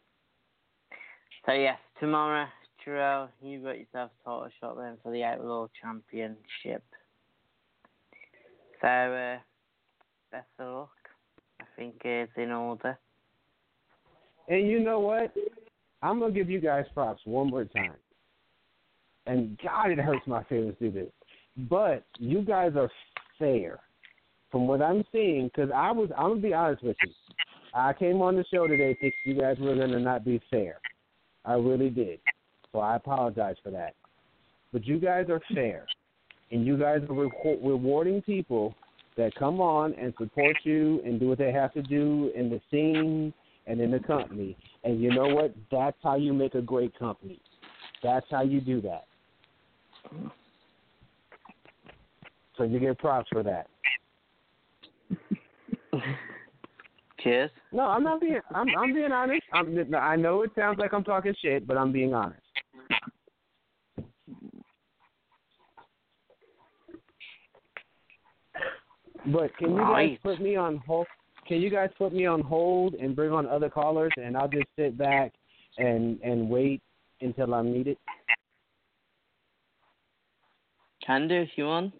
So yes, tomorrow, Terrell, you got yourself a title shot then for the Outlaw Championship. So uh, best of luck. I think it's in order. And you know what? I'm gonna give you guys props one more time. And God, it hurts my feelings to do this, but you guys are fair. From what I'm seeing, because I was, I'm gonna be honest with you. I came on the show today thinking you guys were gonna not be fair. I really did. So I apologize for that. But you guys are fair, and you guys are re- rewarding people that come on and support you and do what they have to do in the scene and in the company. And you know what? That's how you make a great company. That's how you do that. So you get props for that. Cheers. No, I'm not being. I'm, I'm being honest. I'm, I know it sounds like I'm talking shit, but I'm being honest. But can you guys Right. put me on hold? Can you guys put me on hold and bring on other callers, and I'll just sit back and and wait until I'm needed? Can do if you want.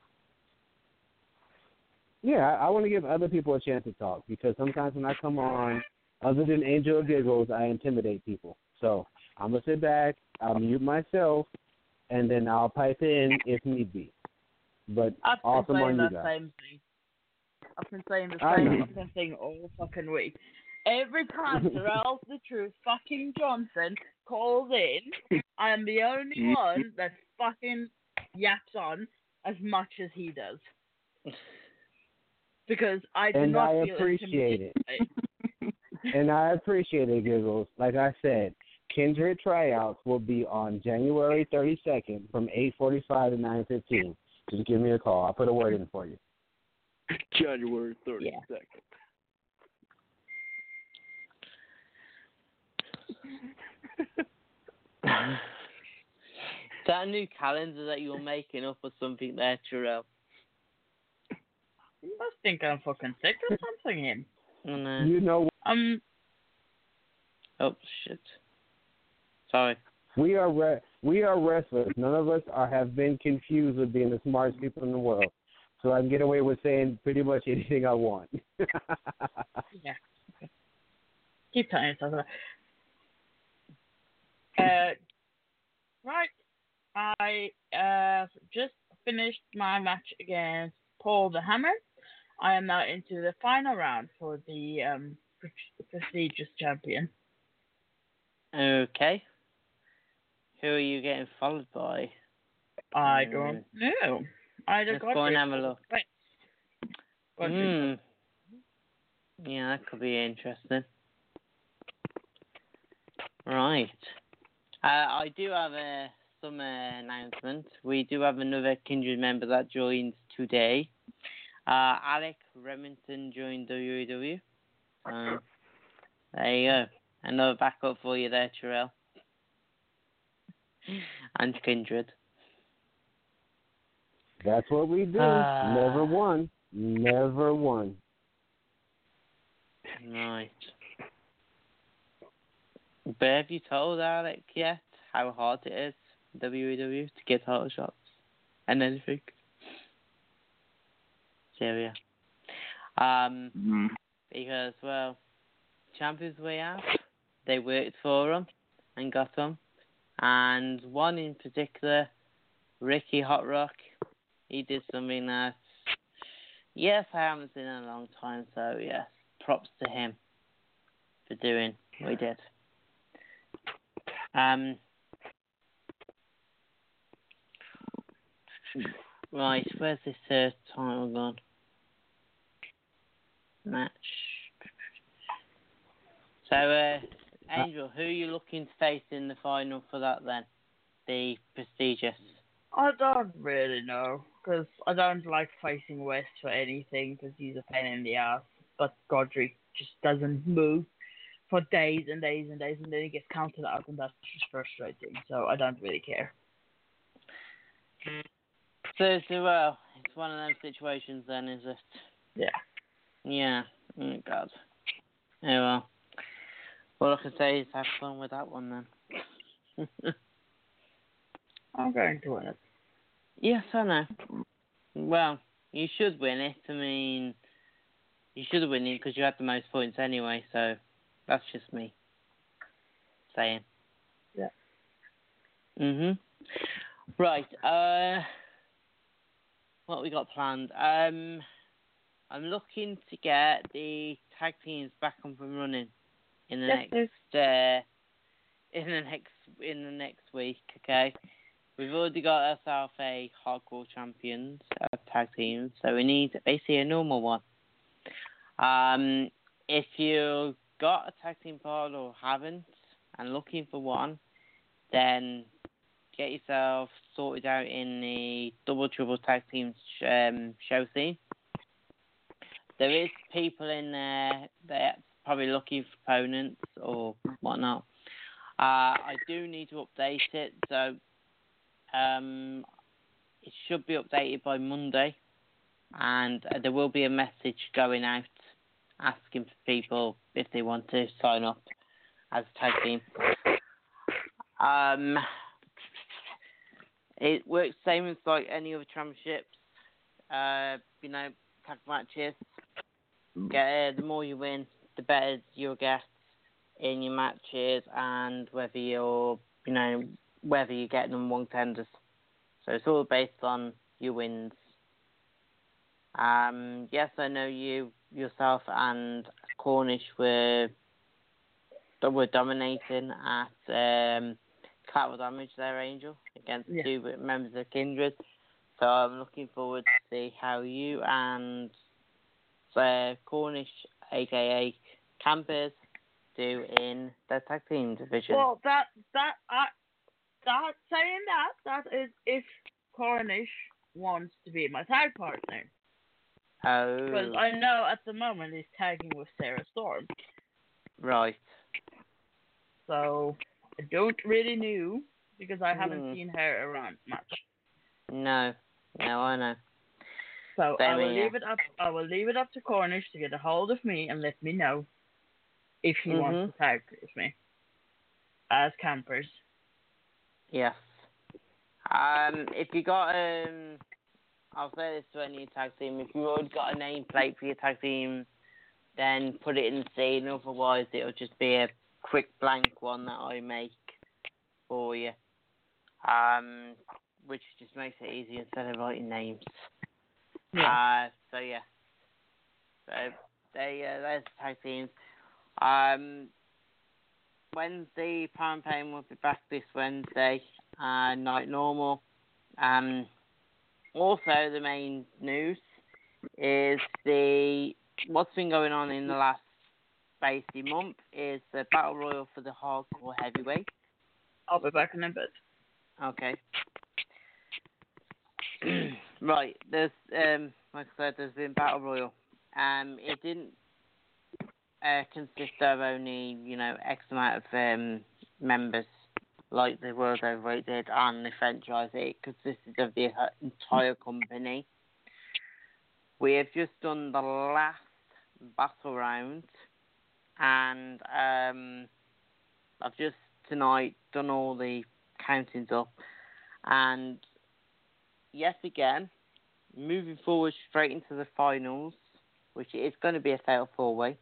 Yeah, I, I want to give other people a chance to talk because sometimes when I come on, other than Angel Giggles, I intimidate people. So I'm gonna sit back, I'll mute myself, and then I'll pipe in if need be. But I've been awesome saying on you that guys. same thing. I've been saying the I same know. fucking thing all fucking week. Every time Terrell the Truth fucking Johnson calls in, I am the only one that fucking yaps on as much as he does. Because I do And not I feel appreciate it. intimidated. And I appreciate it, Giggles. Like I said, Kindred tryouts will be on January thirty-second from eight forty-five to nine fifteen. Just give me a call. I'll put a word in for you. January thirty Yeah. second. Is that a new calendar that you're making up or something there, Terrell? You must think I'm fucking sick or something, him. Oh, no. You know, Um, Oh, shit. Sorry. we are re- we are wrestlers. None of us are, have been confused with being the smartest people in the world. So I can get away with saying pretty much anything I want. yeah. Okay. Keep telling yourself that. Uh, right. I uh just finished my match against Paul the Hammer. I am now into the final round for the um pre- prestigious champion. Okay. Who are you getting followed by? I Mm. don't know. I just Let's got go and here. have a look. Wait. Got here. Hmm. Yeah, that could be interesting. Right. Uh, I do have uh, some uh, announcements. We do have another Kindred member that joins today. Uh, Alec Remington joined W W E. So, there you go. Another backup for you there, Terrell. And Kindred. That's what we do. Ah. Never won. Never won. Right. But have you told Alec yet how hard it is for W W E to get title shots? and anything. So yeah. Um, Mm. because well, champions we have, they worked for them and got them, and one in particular, Ricky Hot Rock, he did something that, yes, I haven't seen in a long time. So yes, props to him for doing what he did. Um. Right, where's this third title gone? Match. So, uh, Angel, who are you looking to face in the final for that then? The prestigious. I don't really know, because I don't like facing West for anything, because he's a pain in the ass. But Godric just doesn't move for days and days and days, and then he gets counted out, and that's just frustrating. So I don't really care. So, so well, it's one of those situations then, is it? Yeah. Yeah. Oh, God. Oh, well. All I can say is have fun with that one then. I'm going to win it. Yes, I know. Well, you should win it. I mean, you should win it because you had the most points anyway, so that's just me saying. Yeah. Mhm. Right. Uh, what we got planned? Um, I'm looking to get the tag teams back up and running in the Yes, next uh, in the next in the next week. Okay. We've already got ourselves a hardcore champions uh, tag team, so we need basically a normal one. Um, if you got a tag team pod or haven't and looking for one, then get yourself sorted out in the Double Trouble tag team um, show scene. There is people in there that's probably looking for opponents or whatnot. Uh, I do need to update it, so um, it should be updated by Monday, and uh, there will be a message going out asking for people if they want to sign up as a tag team. Um, it works same as like any other championships. Uh, you know, tag matches. Get, uh, the more you win, the better you'll get in your matches, and whether you're, you know, whether you get number one contenders. So it's all based on your wins. Um, yes, I know you yourself and Cornish were were dominating at um, collateral damage there, Angel, against Yeah. two members of Kindred. So I'm looking forward to see how you and uh, Cornish, aka Campers, do in the tag team division. Well, that that I that saying that that is if Cornish wants to be my tag partner. Oh. Because I know at the moment he's tagging with Sarah Storm. Right. So I don't really know because I haven't Hmm. seen her around much. No. No, I know. So Same I will here. leave it up. I will leave it up to Cornish to get a hold of me and let me know if he Mhm. wants to tag with me as campers. Yes. Um, if you got um, I'll say this to any tag team: if you've already got a nameplate for your tag team, then put it in the scene. Otherwise, it'll just be a quick blank one that I make for you. Um, which just makes it easier instead of writing names. Yeah. Uh, so yeah. So they uh, there's the tag teams. Um, Wednesday, Pound Pain will be back this Wednesday, uh, night normal. Um, also the main news is the what's been going on in the last basically month is the battle royal for the hardcore heavyweight. I'll be back in a bit. Okay. Right, there's um like I said, there's been battle royal. Um, it didn't uh, consist of only you know X amount of um members like the World Heavyweight did and the franchise. It consisted of the entire company. We have just done the last battle round, and um, I've just tonight done all the countings up, and yet again, moving forward straight into the finals, which is going to be a fatal four-way,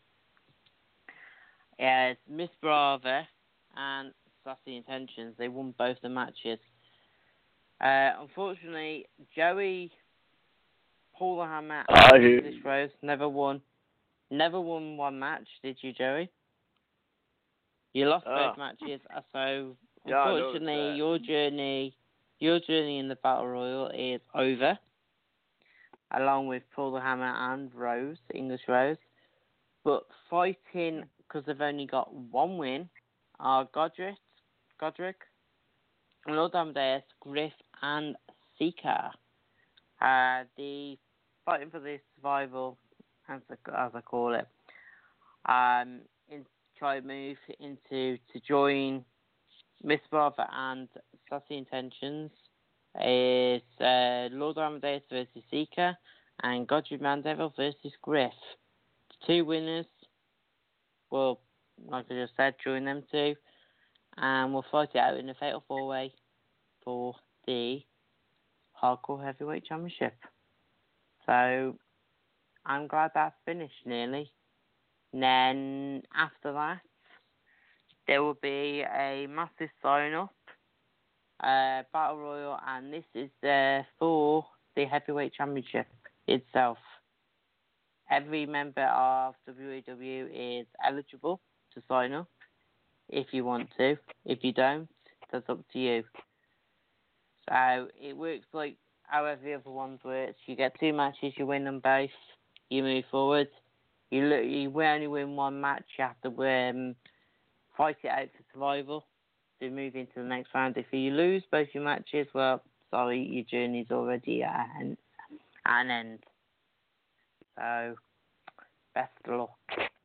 is Miss Brava and Sassy Intentions. They won both the matches. Uh, unfortunately, Joey, Paula Hammer, I and hear English Rose never won. Never won one match, did you, Joey? You lost Ah. both matches, uh, so Yeah, I noticed unfortunately, that. your journey, your journey in the Battle Royal is over, along with Paula Hammer and Rose, English Rose. But fighting, because they've only got one win, are Godric, Godric, Lord Amadeus, Griff, and Sika. Uh, the fighting for the survival, as I, as I call it, um, in try to move into to join Miss Brava and Sassy Intentions is uh, Lord Amadeus versus Sika and Godric Mandeville versus Griff. The two winners will, like I just said, join them two, and we'll fight it out in a fatal four-way for the Hardcore Heavyweight Championship. So I'm glad that's finished nearly. And then after that, there will be a massive sign-up, uh, Battle Royal, and this is uh, for the Heavyweight Championship itself. Every member of W A W is eligible to sign up if you want to. If you don't, that's up to you. So it works like however the other ones work. You get two matches, you win them both, you move forward. You look, you only win one match, you have to um, fight it out for survival to move into the next round. If you lose both your matches, well, sorry, your journey's already at an, at an end. So, best of luck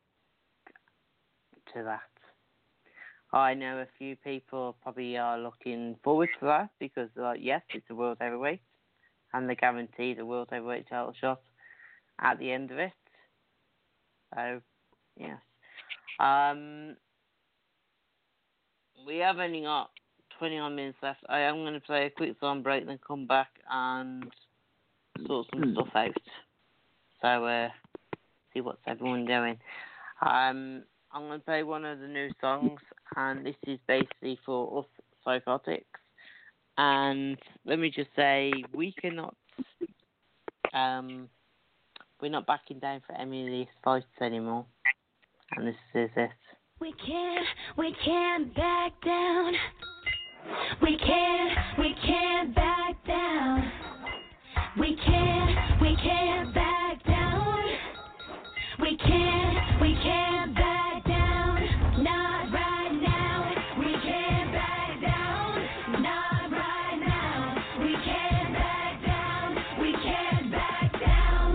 to that. I know a few people probably are looking forward to that because, uh, yes, it's a World Heavyweight and they guarantee the World Heavyweight title shot at the end of it. So, yes. Um, we have only got twenty-nine minutes left. I am going to play a quick song break, then come back and sort some stuff out. So, uh, see what's everyone doing. Um, I'm going to play one of the new songs, and this is basically for us psychotics. And let me just say, we cannot, um, we're not backing down for any of these fights anymore. And this is it. We can't, we can't back down. We can't, we can't back down. We can't, we can't back down. We can't, we can't back down. Not right now. We can't back down. Not right now. We can't back down. We can't back down.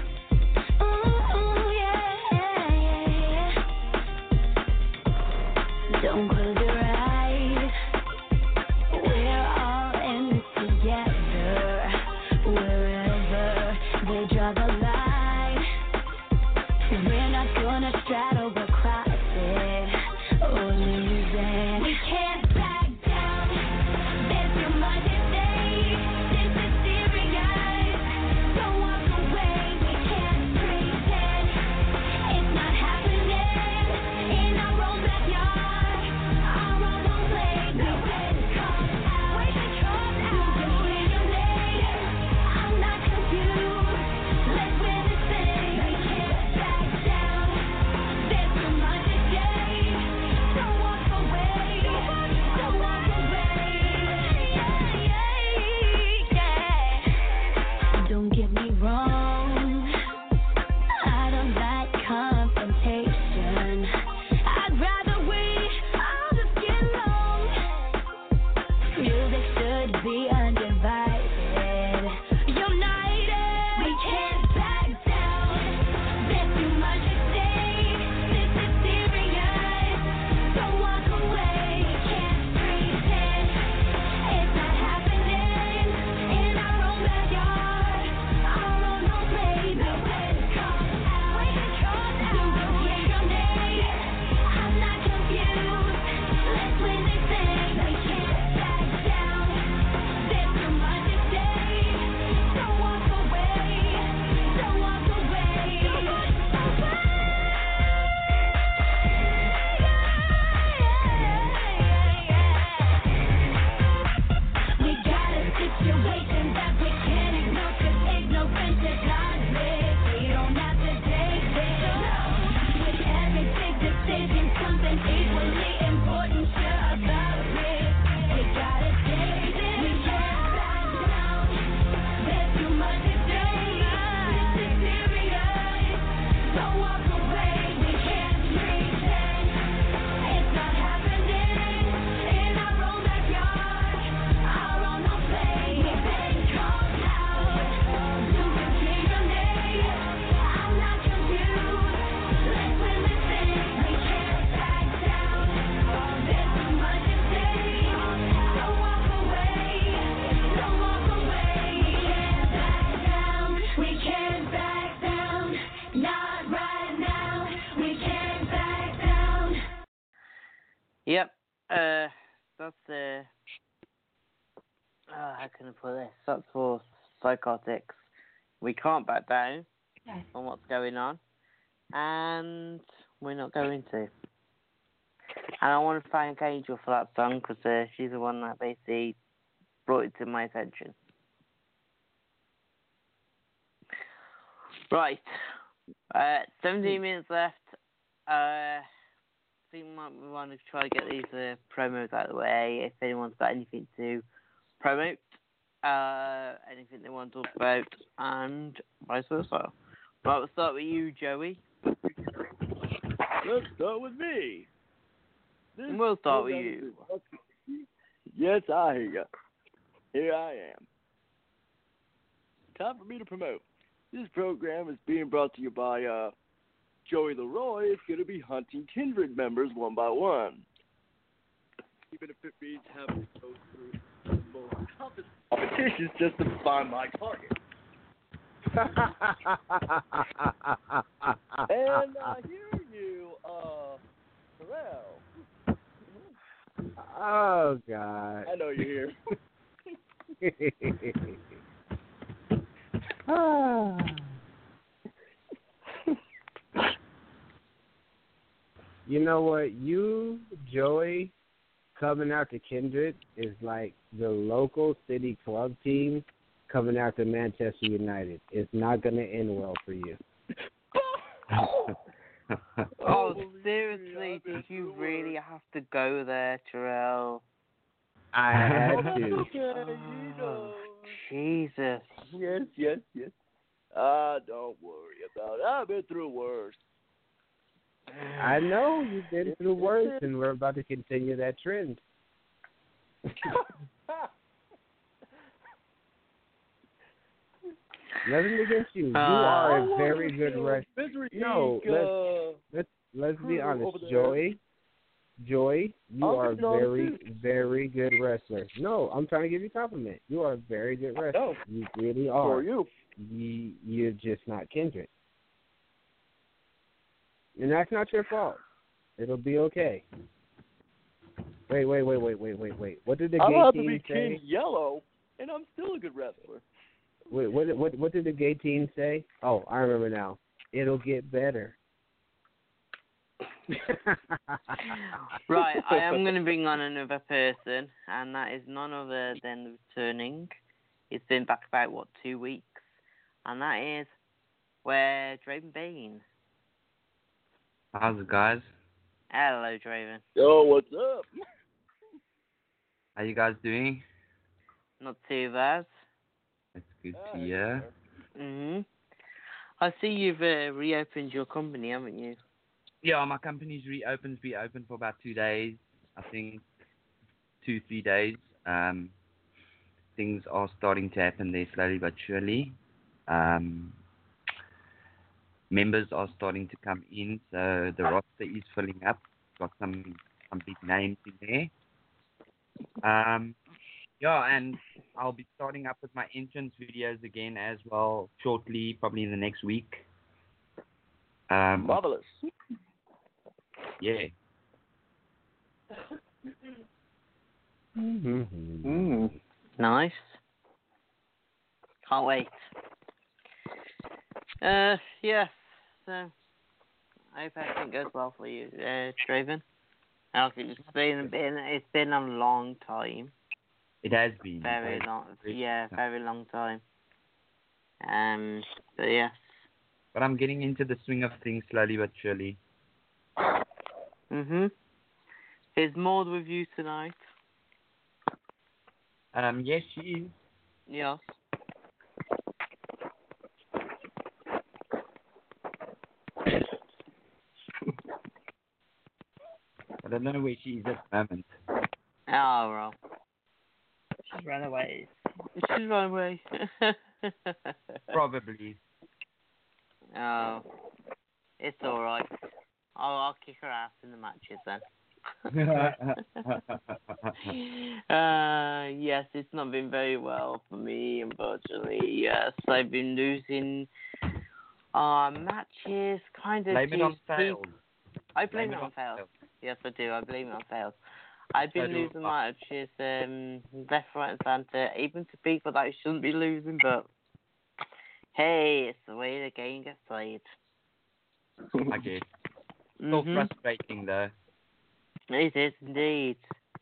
Ooh, yeah, yeah, yeah. Don't close your eyes. We're all in this together. Wherever they draw the line, we're not gonna straddle but cross it or lose it. We can't back down. There's too much at stake. This is serious. Don't walk away. We can't pretend it's not happening in our own backyard, our own home place. We better come out. We can come out. You can hear your name. I'm not confused. Let's win this thing. We can't back down. There's too much at stake. Don't walk away. Don't walk away. Yeah, yeah. Don't get me wrong. I don't like confrontation. I'd rather we all just get along. Music should be undivided, united. We can't back down. There's too much at stake. This is serious. Don't walk away. Can't pretend it's not happening in our own backyard, our own home place. We better come out. We can come out. You can hear your name. I'm not confused. Let's win this thing. We can't back down. There's too much at stake. uh, that's uh, uh, how can I put this? That's for psychotics. We can't back down on what's going on, and we're not going to. And I want to thank Angel for that song because uh, she's the one that basically brought it to my attention. Right, uh, seventeen minutes left. Uh, I think we might we want to try to get these uh, promos out of the way. If anyone's got anything to promote, uh, anything they want to talk about, and vice versa. Right, we'll start with you, Joey. Let's start with me. This And we'll start with program you. is- Yes, I hear ya. Here I am. Time for me to promote. This program is being brought to you by uh, Joey Leroy. It's going to be hunting Kindred members one by one. Even if it means having to go through multiple competitions just to find my target. And uh, here you, uh, Terrell. Oh God. I know you're here. Ah. You know what? You, Joey, coming out to Kindred is like the local city club team coming out to Manchester United. It's not going to end well for you. Oh, seriously, did you really have to go there, Terrell? I had to. Okay, you know. Jesus. Yes, yes, yes. Ah, don't worry about it. I've been through worse. I know you've been through worse, and we're about to continue that trend. Nothing against you. You Uh, are a I very wanna good feel wrestler. Misery No, Inc, uh, Let's let's be crew honest, over there. Joey. Joey, you I'm are a being honest very, too. very good wrestler. No, I'm trying to give you a compliment. You are a very good wrestler. No. You really So are. are you. You, you're just not Kindred. And that's not your fault. It'll be okay. Wait, wait, wait, wait, wait, wait, wait. What did the I'm gay about to team be say? King Yellow, and I'm still a good wrestler. Wait, what, what, what did the gay team say? Oh, I remember now. It'll get better. Right, I am going to bring on another person, and that is none other than returning. It's been back about, what, two weeks? And that is where Draven Bain. How's it, guys? Hello, Draven. Yo, what's up? How you guys doing? Not too bad. It's good Ah, to hear. Mhm. I see you've uh, reopened your company, haven't you? Yeah, my company's reopened. It's been open for about two days, I think, two, three days. Um, things are starting to happen there slowly but surely. Um, members are starting to come in, so the roster is filling up. Got some some big names in there. Um, yeah, and I'll be starting up with my entrance videos again as well shortly, probably in the next week. Um, Marvelous. yeah. Mm-hmm. Mm. Nice. Can't wait. Uh, yeah. So, I hope everything goes well for you, uh, Draven. Alex, it's been, been it's been a long time. It has been. Very It has long. been. Yeah, very long time. Um. But yeah. But I'm getting into the swing of things slowly but surely. Mhm. Is Maud with you tonight? Um, yes, she is. Yes. I don't know where she is at the moment. Oh, well. She's run away. She's run away. Probably. Oh. It's alright. I'll, I'll kick her ass in the matches then. uh, yes, it's not been very well for me, unfortunately. Yes, I've been losing uh, matches, kind of. Blame it to on peop- fails. I blame, Blame it it on on fails. fails. Yes, I do. I blame it on fails. I've been Total losing loss. matches um, left, right, and centre, even to people that I shouldn't be losing, but hey, it's the way the game gets played. I guess. Still Mhm. frustrating though. It is indeed.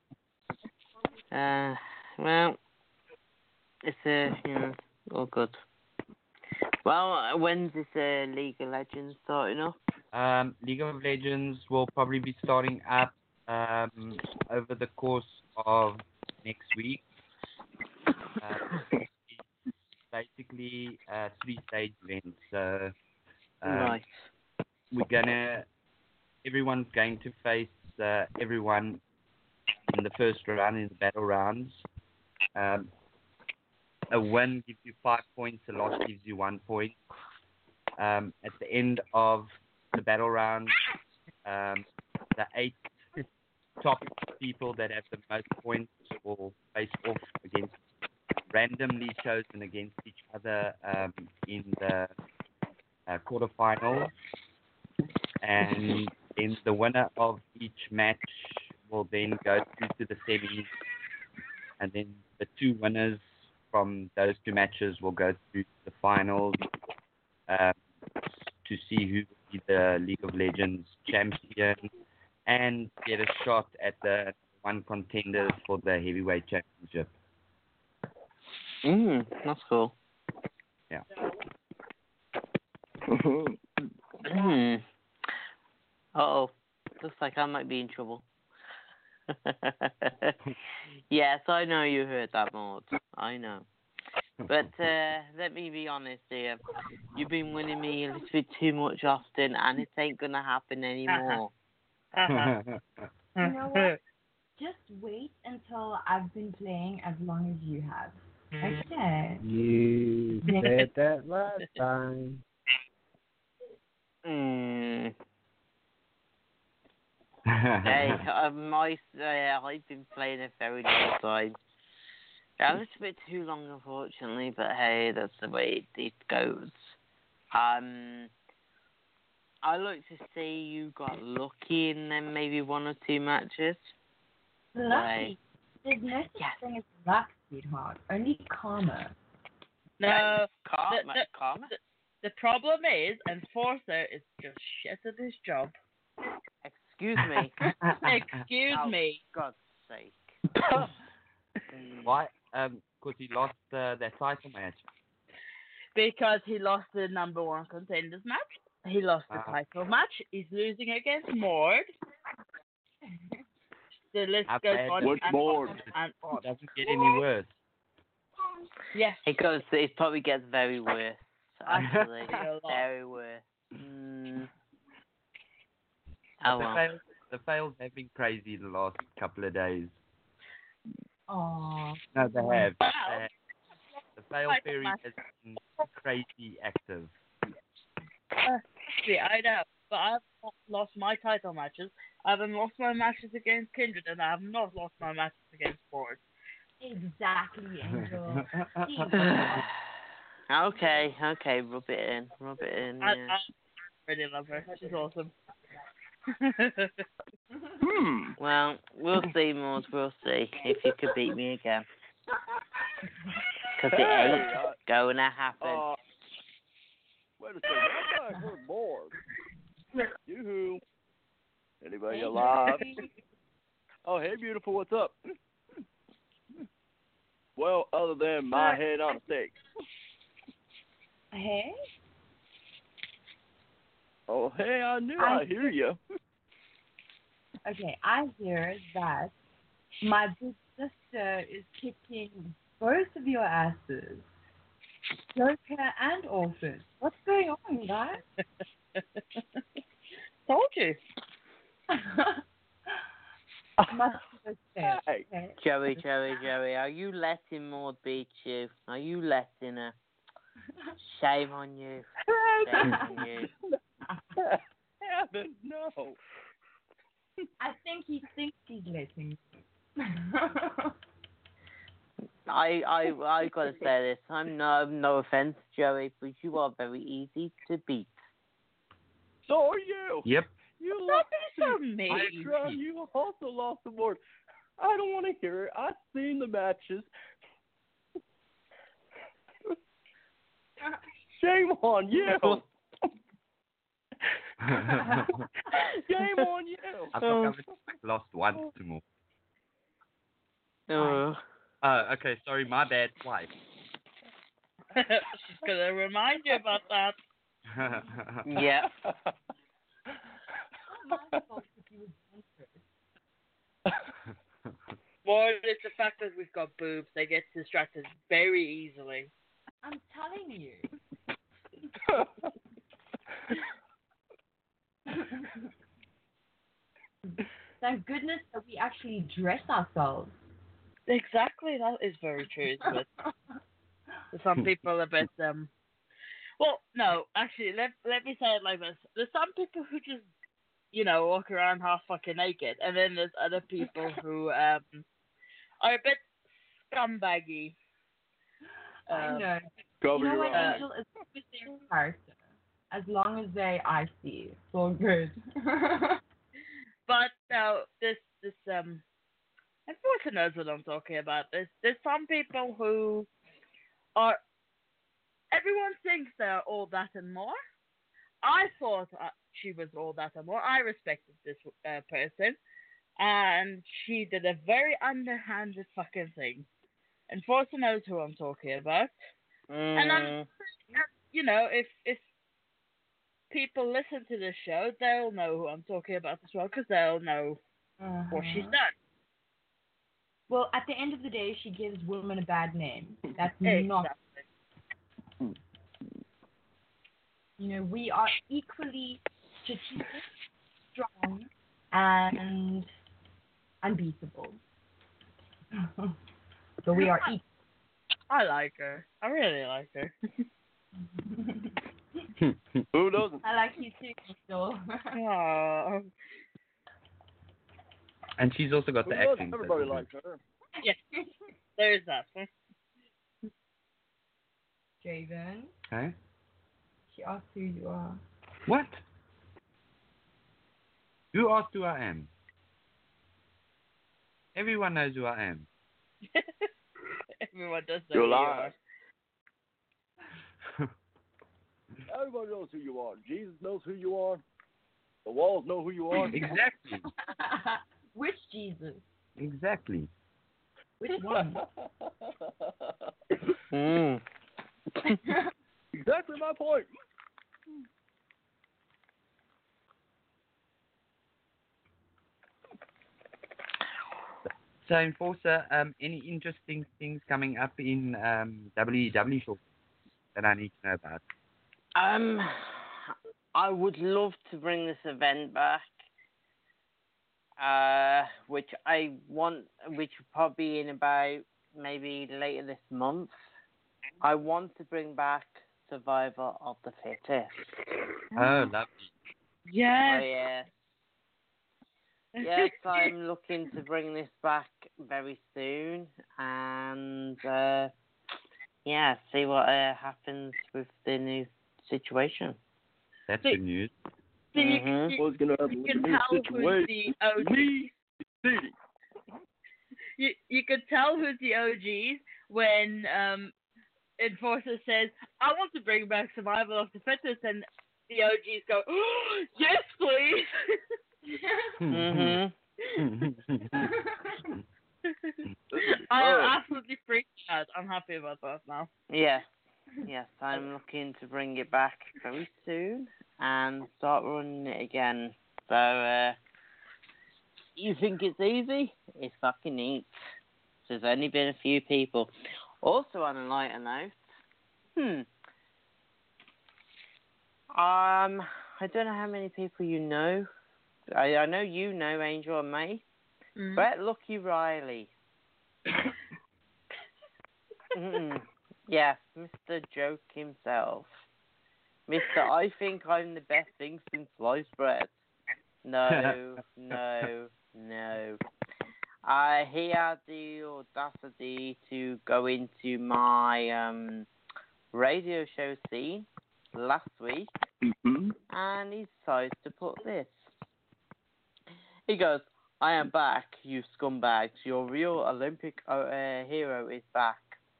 Uh, well, it's uh, you know, all good. Well, uh, when's this uh, League of Legends starting up? Um, League of Legends will probably be starting up um, over the course of next week. Uh, it's basically a three-stage event. So um, Right. we're gonna, everyone's going to face uh, everyone in the first round, in the battle rounds. Um, a win gives you five points, a loss gives you one point. Um, at the end of the battle round, um, the eight top people that have the most points will face off against, randomly chosen against each other um, in the uh, quarterfinals. And then the winner of each match will then go through to the semis, and then the two winners from those two matches will go through to the finals um, to see who will be the League of Legends champion and get a shot at the one contenders for the heavyweight championship. Mm, that's cool. Yeah. Hmm. Uh-oh. Looks like I might be in trouble. Yes, I know you heard that, Maud. I know. But uh, let me be honest here. You've been winning me a little bit too much often, and it ain't going to happen anymore. You know what? Just wait until I've been playing as long as you have. Okay. You said that last time. Mm. Hey, uh, my, uh, I've been playing a very long time. A little bit too long, unfortunately, but hey, that's the way it, it goes. Um, I like to say you got lucky in them maybe one or two matches. Lucky? Right. There's no such Yes. thing as luck, sweetheart. Only karma. No, Karma, the, the, karma? the, the problem is, Enforcer is just shit at his job. Excuse me. Excuse Oh, me. God's sake. Why? Um, because he lost uh, that title match. Because he lost the number one contenders match. He lost the Ah. title match. He's losing against Mord. The list How goes bad on does What's and Mord? on and on. It doesn't get any worse. Yes. It goes. It probably gets very worse. Actually, A lot. very worse. Mm. But Oh the well. fails, the fails have been crazy the last couple of days. Aww. No, they have. Wow. They have. The fail Title theory match. has been crazy active. Uh, yeah, I know. But I've not lost my title matches. I haven't lost my matches against Kindred, and I have not lost my matches against Mord. Exactly, Angel. Okay, okay, rub it in, rub it in. I, Yeah. I really love her. She's awesome. Hmm. Well, we'll see, Maud. We'll see if you could beat me again. Because it Hey, ain't uh, gonna happen. Uh, wait a second. I thought I heard more. Yoo-hoo. Anybody alive? Oh, hey, beautiful. What's up? Well, other than my head on a stick. Hey? Oh, hey, I knew I I hear you. Okay, I hear that my big sister is kicking both of your asses. Joker and Orphan. What's going on, guys? Told you. My sister. Hey. Okay. Joey, Joey, Joey, are you letting Maud beat you? Are you letting her? Shame on you. Shame on you. Heaven, no. I think he thinks he's letting me. I, I, I gotta say this. I'm no, no offense, Joey, but you are very easy to beat. So are you. Yep. You Don't lost be so mean. Extra, you also lost the board. I don't want to hear it. I've seen the matches. Shame on you. Shame on you. I think I've lost once to more. Oh. Uh, okay, sorry, my bad. Why? She's gonna remind you about that. Yeah. More it's the fact that we've got boobs. They get distracted very easily. I'm telling you. Thank goodness that we actually dress ourselves. Exactly, that is very true. But some people a bit um. Well, no, actually, let let me say it like this: there's some people who just, you know, walk around half fucking naked, and then there's other people who um are a bit scumbaggy. I Um, know. Cover You know your what, eyes. Angel? It's with their character. As long as they icy, it's all good. But no, this this um, unfortunately knows what I'm talking about. There's there's some people who are. Everyone thinks they're all that and more. I thought uh, she was all that and more. I respected this uh, person, and she did a very underhanded fucking thing. And Forza knows who I'm talking about. Mm. And I'm, you know, if if people listen to this show, they'll know who I'm talking about as well, because they'll know uh-huh. what she's done. Well, at the end of the day, she gives women a bad name. That's Exactly. not. You know, we are equally strategic, strong, and unbeatable. So we are equal. I like her. I really like her. Who doesn't? I like you too, Crystal. Aww. And she's also got Who the doesn't? acting. Everybody so- likes her. Yes, there's that. Javen, Okay. she asked who you are. What? Who asked who I am? Everyone knows who I am. Everyone does know You're who you lying. are. Everybody knows who you are. Jesus knows who you are. The walls know who you are. Exactly. Which Jesus? Exactly. Which one? Mm. Exactly my point. So, Enforcer, um, any interesting things coming up in um, W E W shortly that I need to know about? Um, I would love to bring this event back. Uh, which I want, which will probably be in about maybe later this month. I want to bring back Survivor of the Fittest. Oh, lovely. Yes. Oh, yes. Yes, I'm looking to bring this back very soon, and uh, yeah, see what uh, happens with the new situation. That's See- good news. So you, Mhm. you, What's going to happen you with can the new tell who's situation? the O Gs. Me, city. You, you can tell who's the O Gs when um, Enforcer says, I want to bring back Survival of the Fittest, and the O Gs go, oh, yes, please. Mhm. I am Oh. absolutely freaked out. I'm happy about that now. Yeah. Yes, I'm looking to bring it back very soon and start running it again. So, uh, you think it's easy? It's fucking neat. There's only been a few people. Also, on a lighter note, hmm. Um, I don't know how many people you know. I, I know you know Angel and May. Mm. Brett Lucky Riley. Mm. Yes, Mister Joke himself. Mister I think I'm the best thing since sliced bread. No, no, no. Uh, he had the audacity to go into my um, radio show scene last week, Mm-hmm. and he decided to put this. He goes, I am back, you scumbags. Your real Olympic uh, hero is back.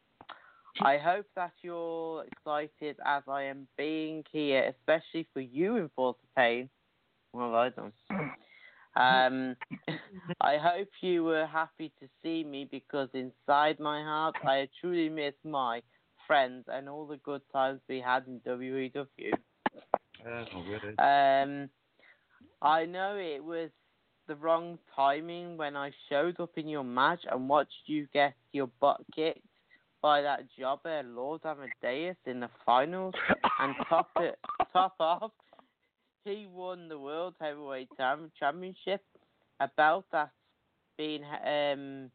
I hope that you're excited as I am being here, especially for you in Force of Pain. What have I done? Um, I hope you were happy to see me because inside my heart I truly miss my friends and all the good times we had in W E W. Uh, really. Um, I know it was the wrong timing when I showed up in your match and watched you get your butt kicked by that jobber Lord Amadeus in the finals, and top it, top off, he won the World Heavyweight Cham- Championship, a belt that's been um,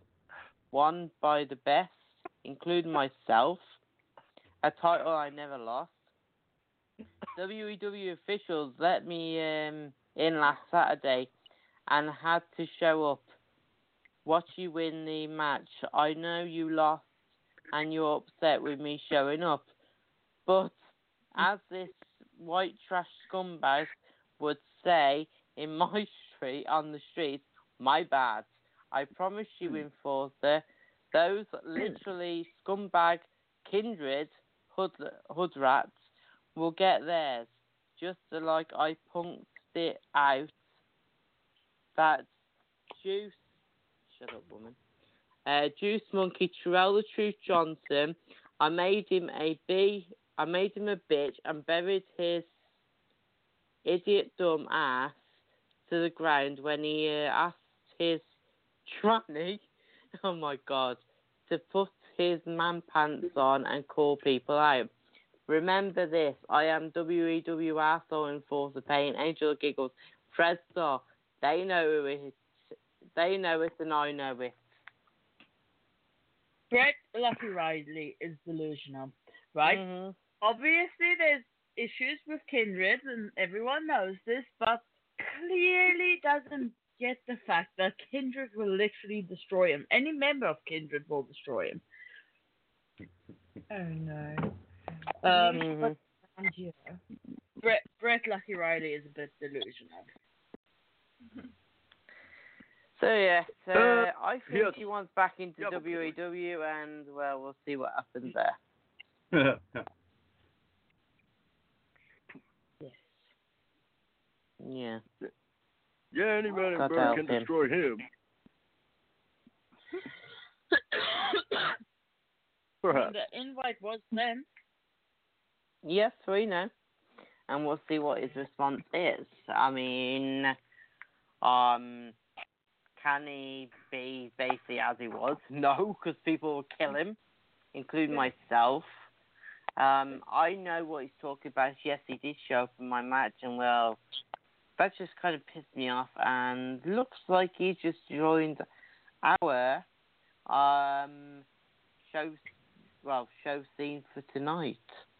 won by the best, including myself, a title I never lost. W E W officials let me um, in last Saturday and had to show up, watch you win the match. I know you lost and you're upset with me showing up, but as this white trash scumbag would say in my street, on the street, my bad. I promise you, Enforcer, those literally scumbag kindred hood, hood rats will get theirs, just like I punked it out. That juice, shut up, woman. Uh, Juice Monkey Terrell the Truth Johnson. I made him a b. I made him a bitch and buried his idiot dumb ass to the ground when he uh, asked his tranny, oh my god, to put his man pants on and call people out. Remember this, I am W E W arsehole Enforcer Pain, Angel of Giggles, Fred Starr. They know it. They know it and I know it. Brett Lucky Riley is delusional, right? Mm-hmm. Obviously, there's issues with Kindred, and everyone knows this, but clearly doesn't get the fact that Kindred will literally destroy him. Any member of Kindred will destroy him. Oh no. Um, Mm-hmm. Around here. Brett, Brett Lucky Riley is a bit delusional. So yeah, so Uh, I think yes. he wants back into Yeah, but- W E W, and well, we'll see what happens there. Yes. Yeah. Yeah, any man in God Bird help can him. destroy him. Perhaps. The invite was sent. Yes, we know, and we'll see what his response is. I mean, um, can he be basically as he was? No, because people will kill him, including myself. Um, I know what he's talking about. Yes, he did show up in my match, and well, that just kind of pissed me off. And looks like he just joined our um show, well, show scene for tonight.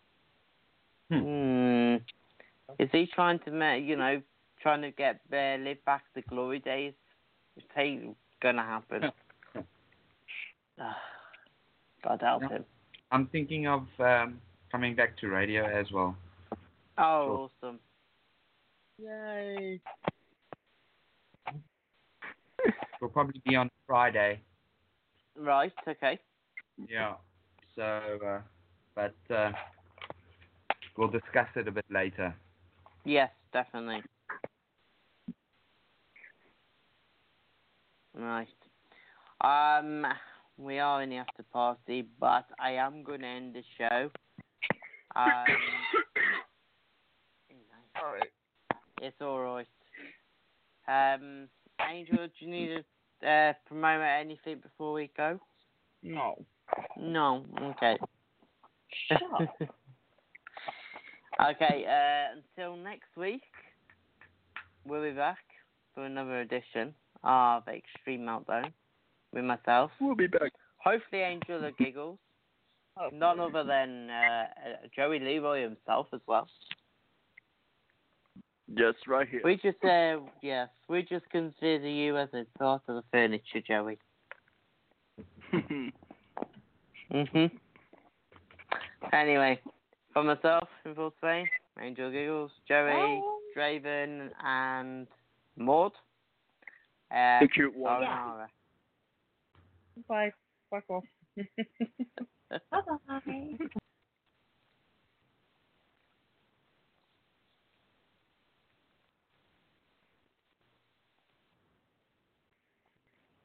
Hmm. Is he trying to, ma- you know, trying to get uh, live back the glory days? It's ain't gonna happen. God help No. him. I'm thinking of um, coming back to radio as well. Oh, awesome. Yay. We'll probably be on Friday. Right, okay. Yeah. So, uh, but uh, we'll discuss it a bit later. Yes, definitely. Right. Um, we are in the after party, but I am going to end the show. Um, Alright. it's alright. Um, Angel, do you need to uh, promote anything before we go? No. No, okay. Shut up. Okay, uh, until next week, we'll be back for another edition of Extreme Meltdown with myself. We'll be back. Hopefully, Angel of Giggles. Oh, None other than uh, uh, Joey Leroy himself as well. Yes, right here. We just, uh, yes, we just consider you as a part of the furniture, Joey. Mhm. Anyway, for myself, in full Spain, Angel Giggles, Joey, Oh. Draven, and Maud. Uh, The cute one. sayonara. Bye. Fuck off. Bye bye.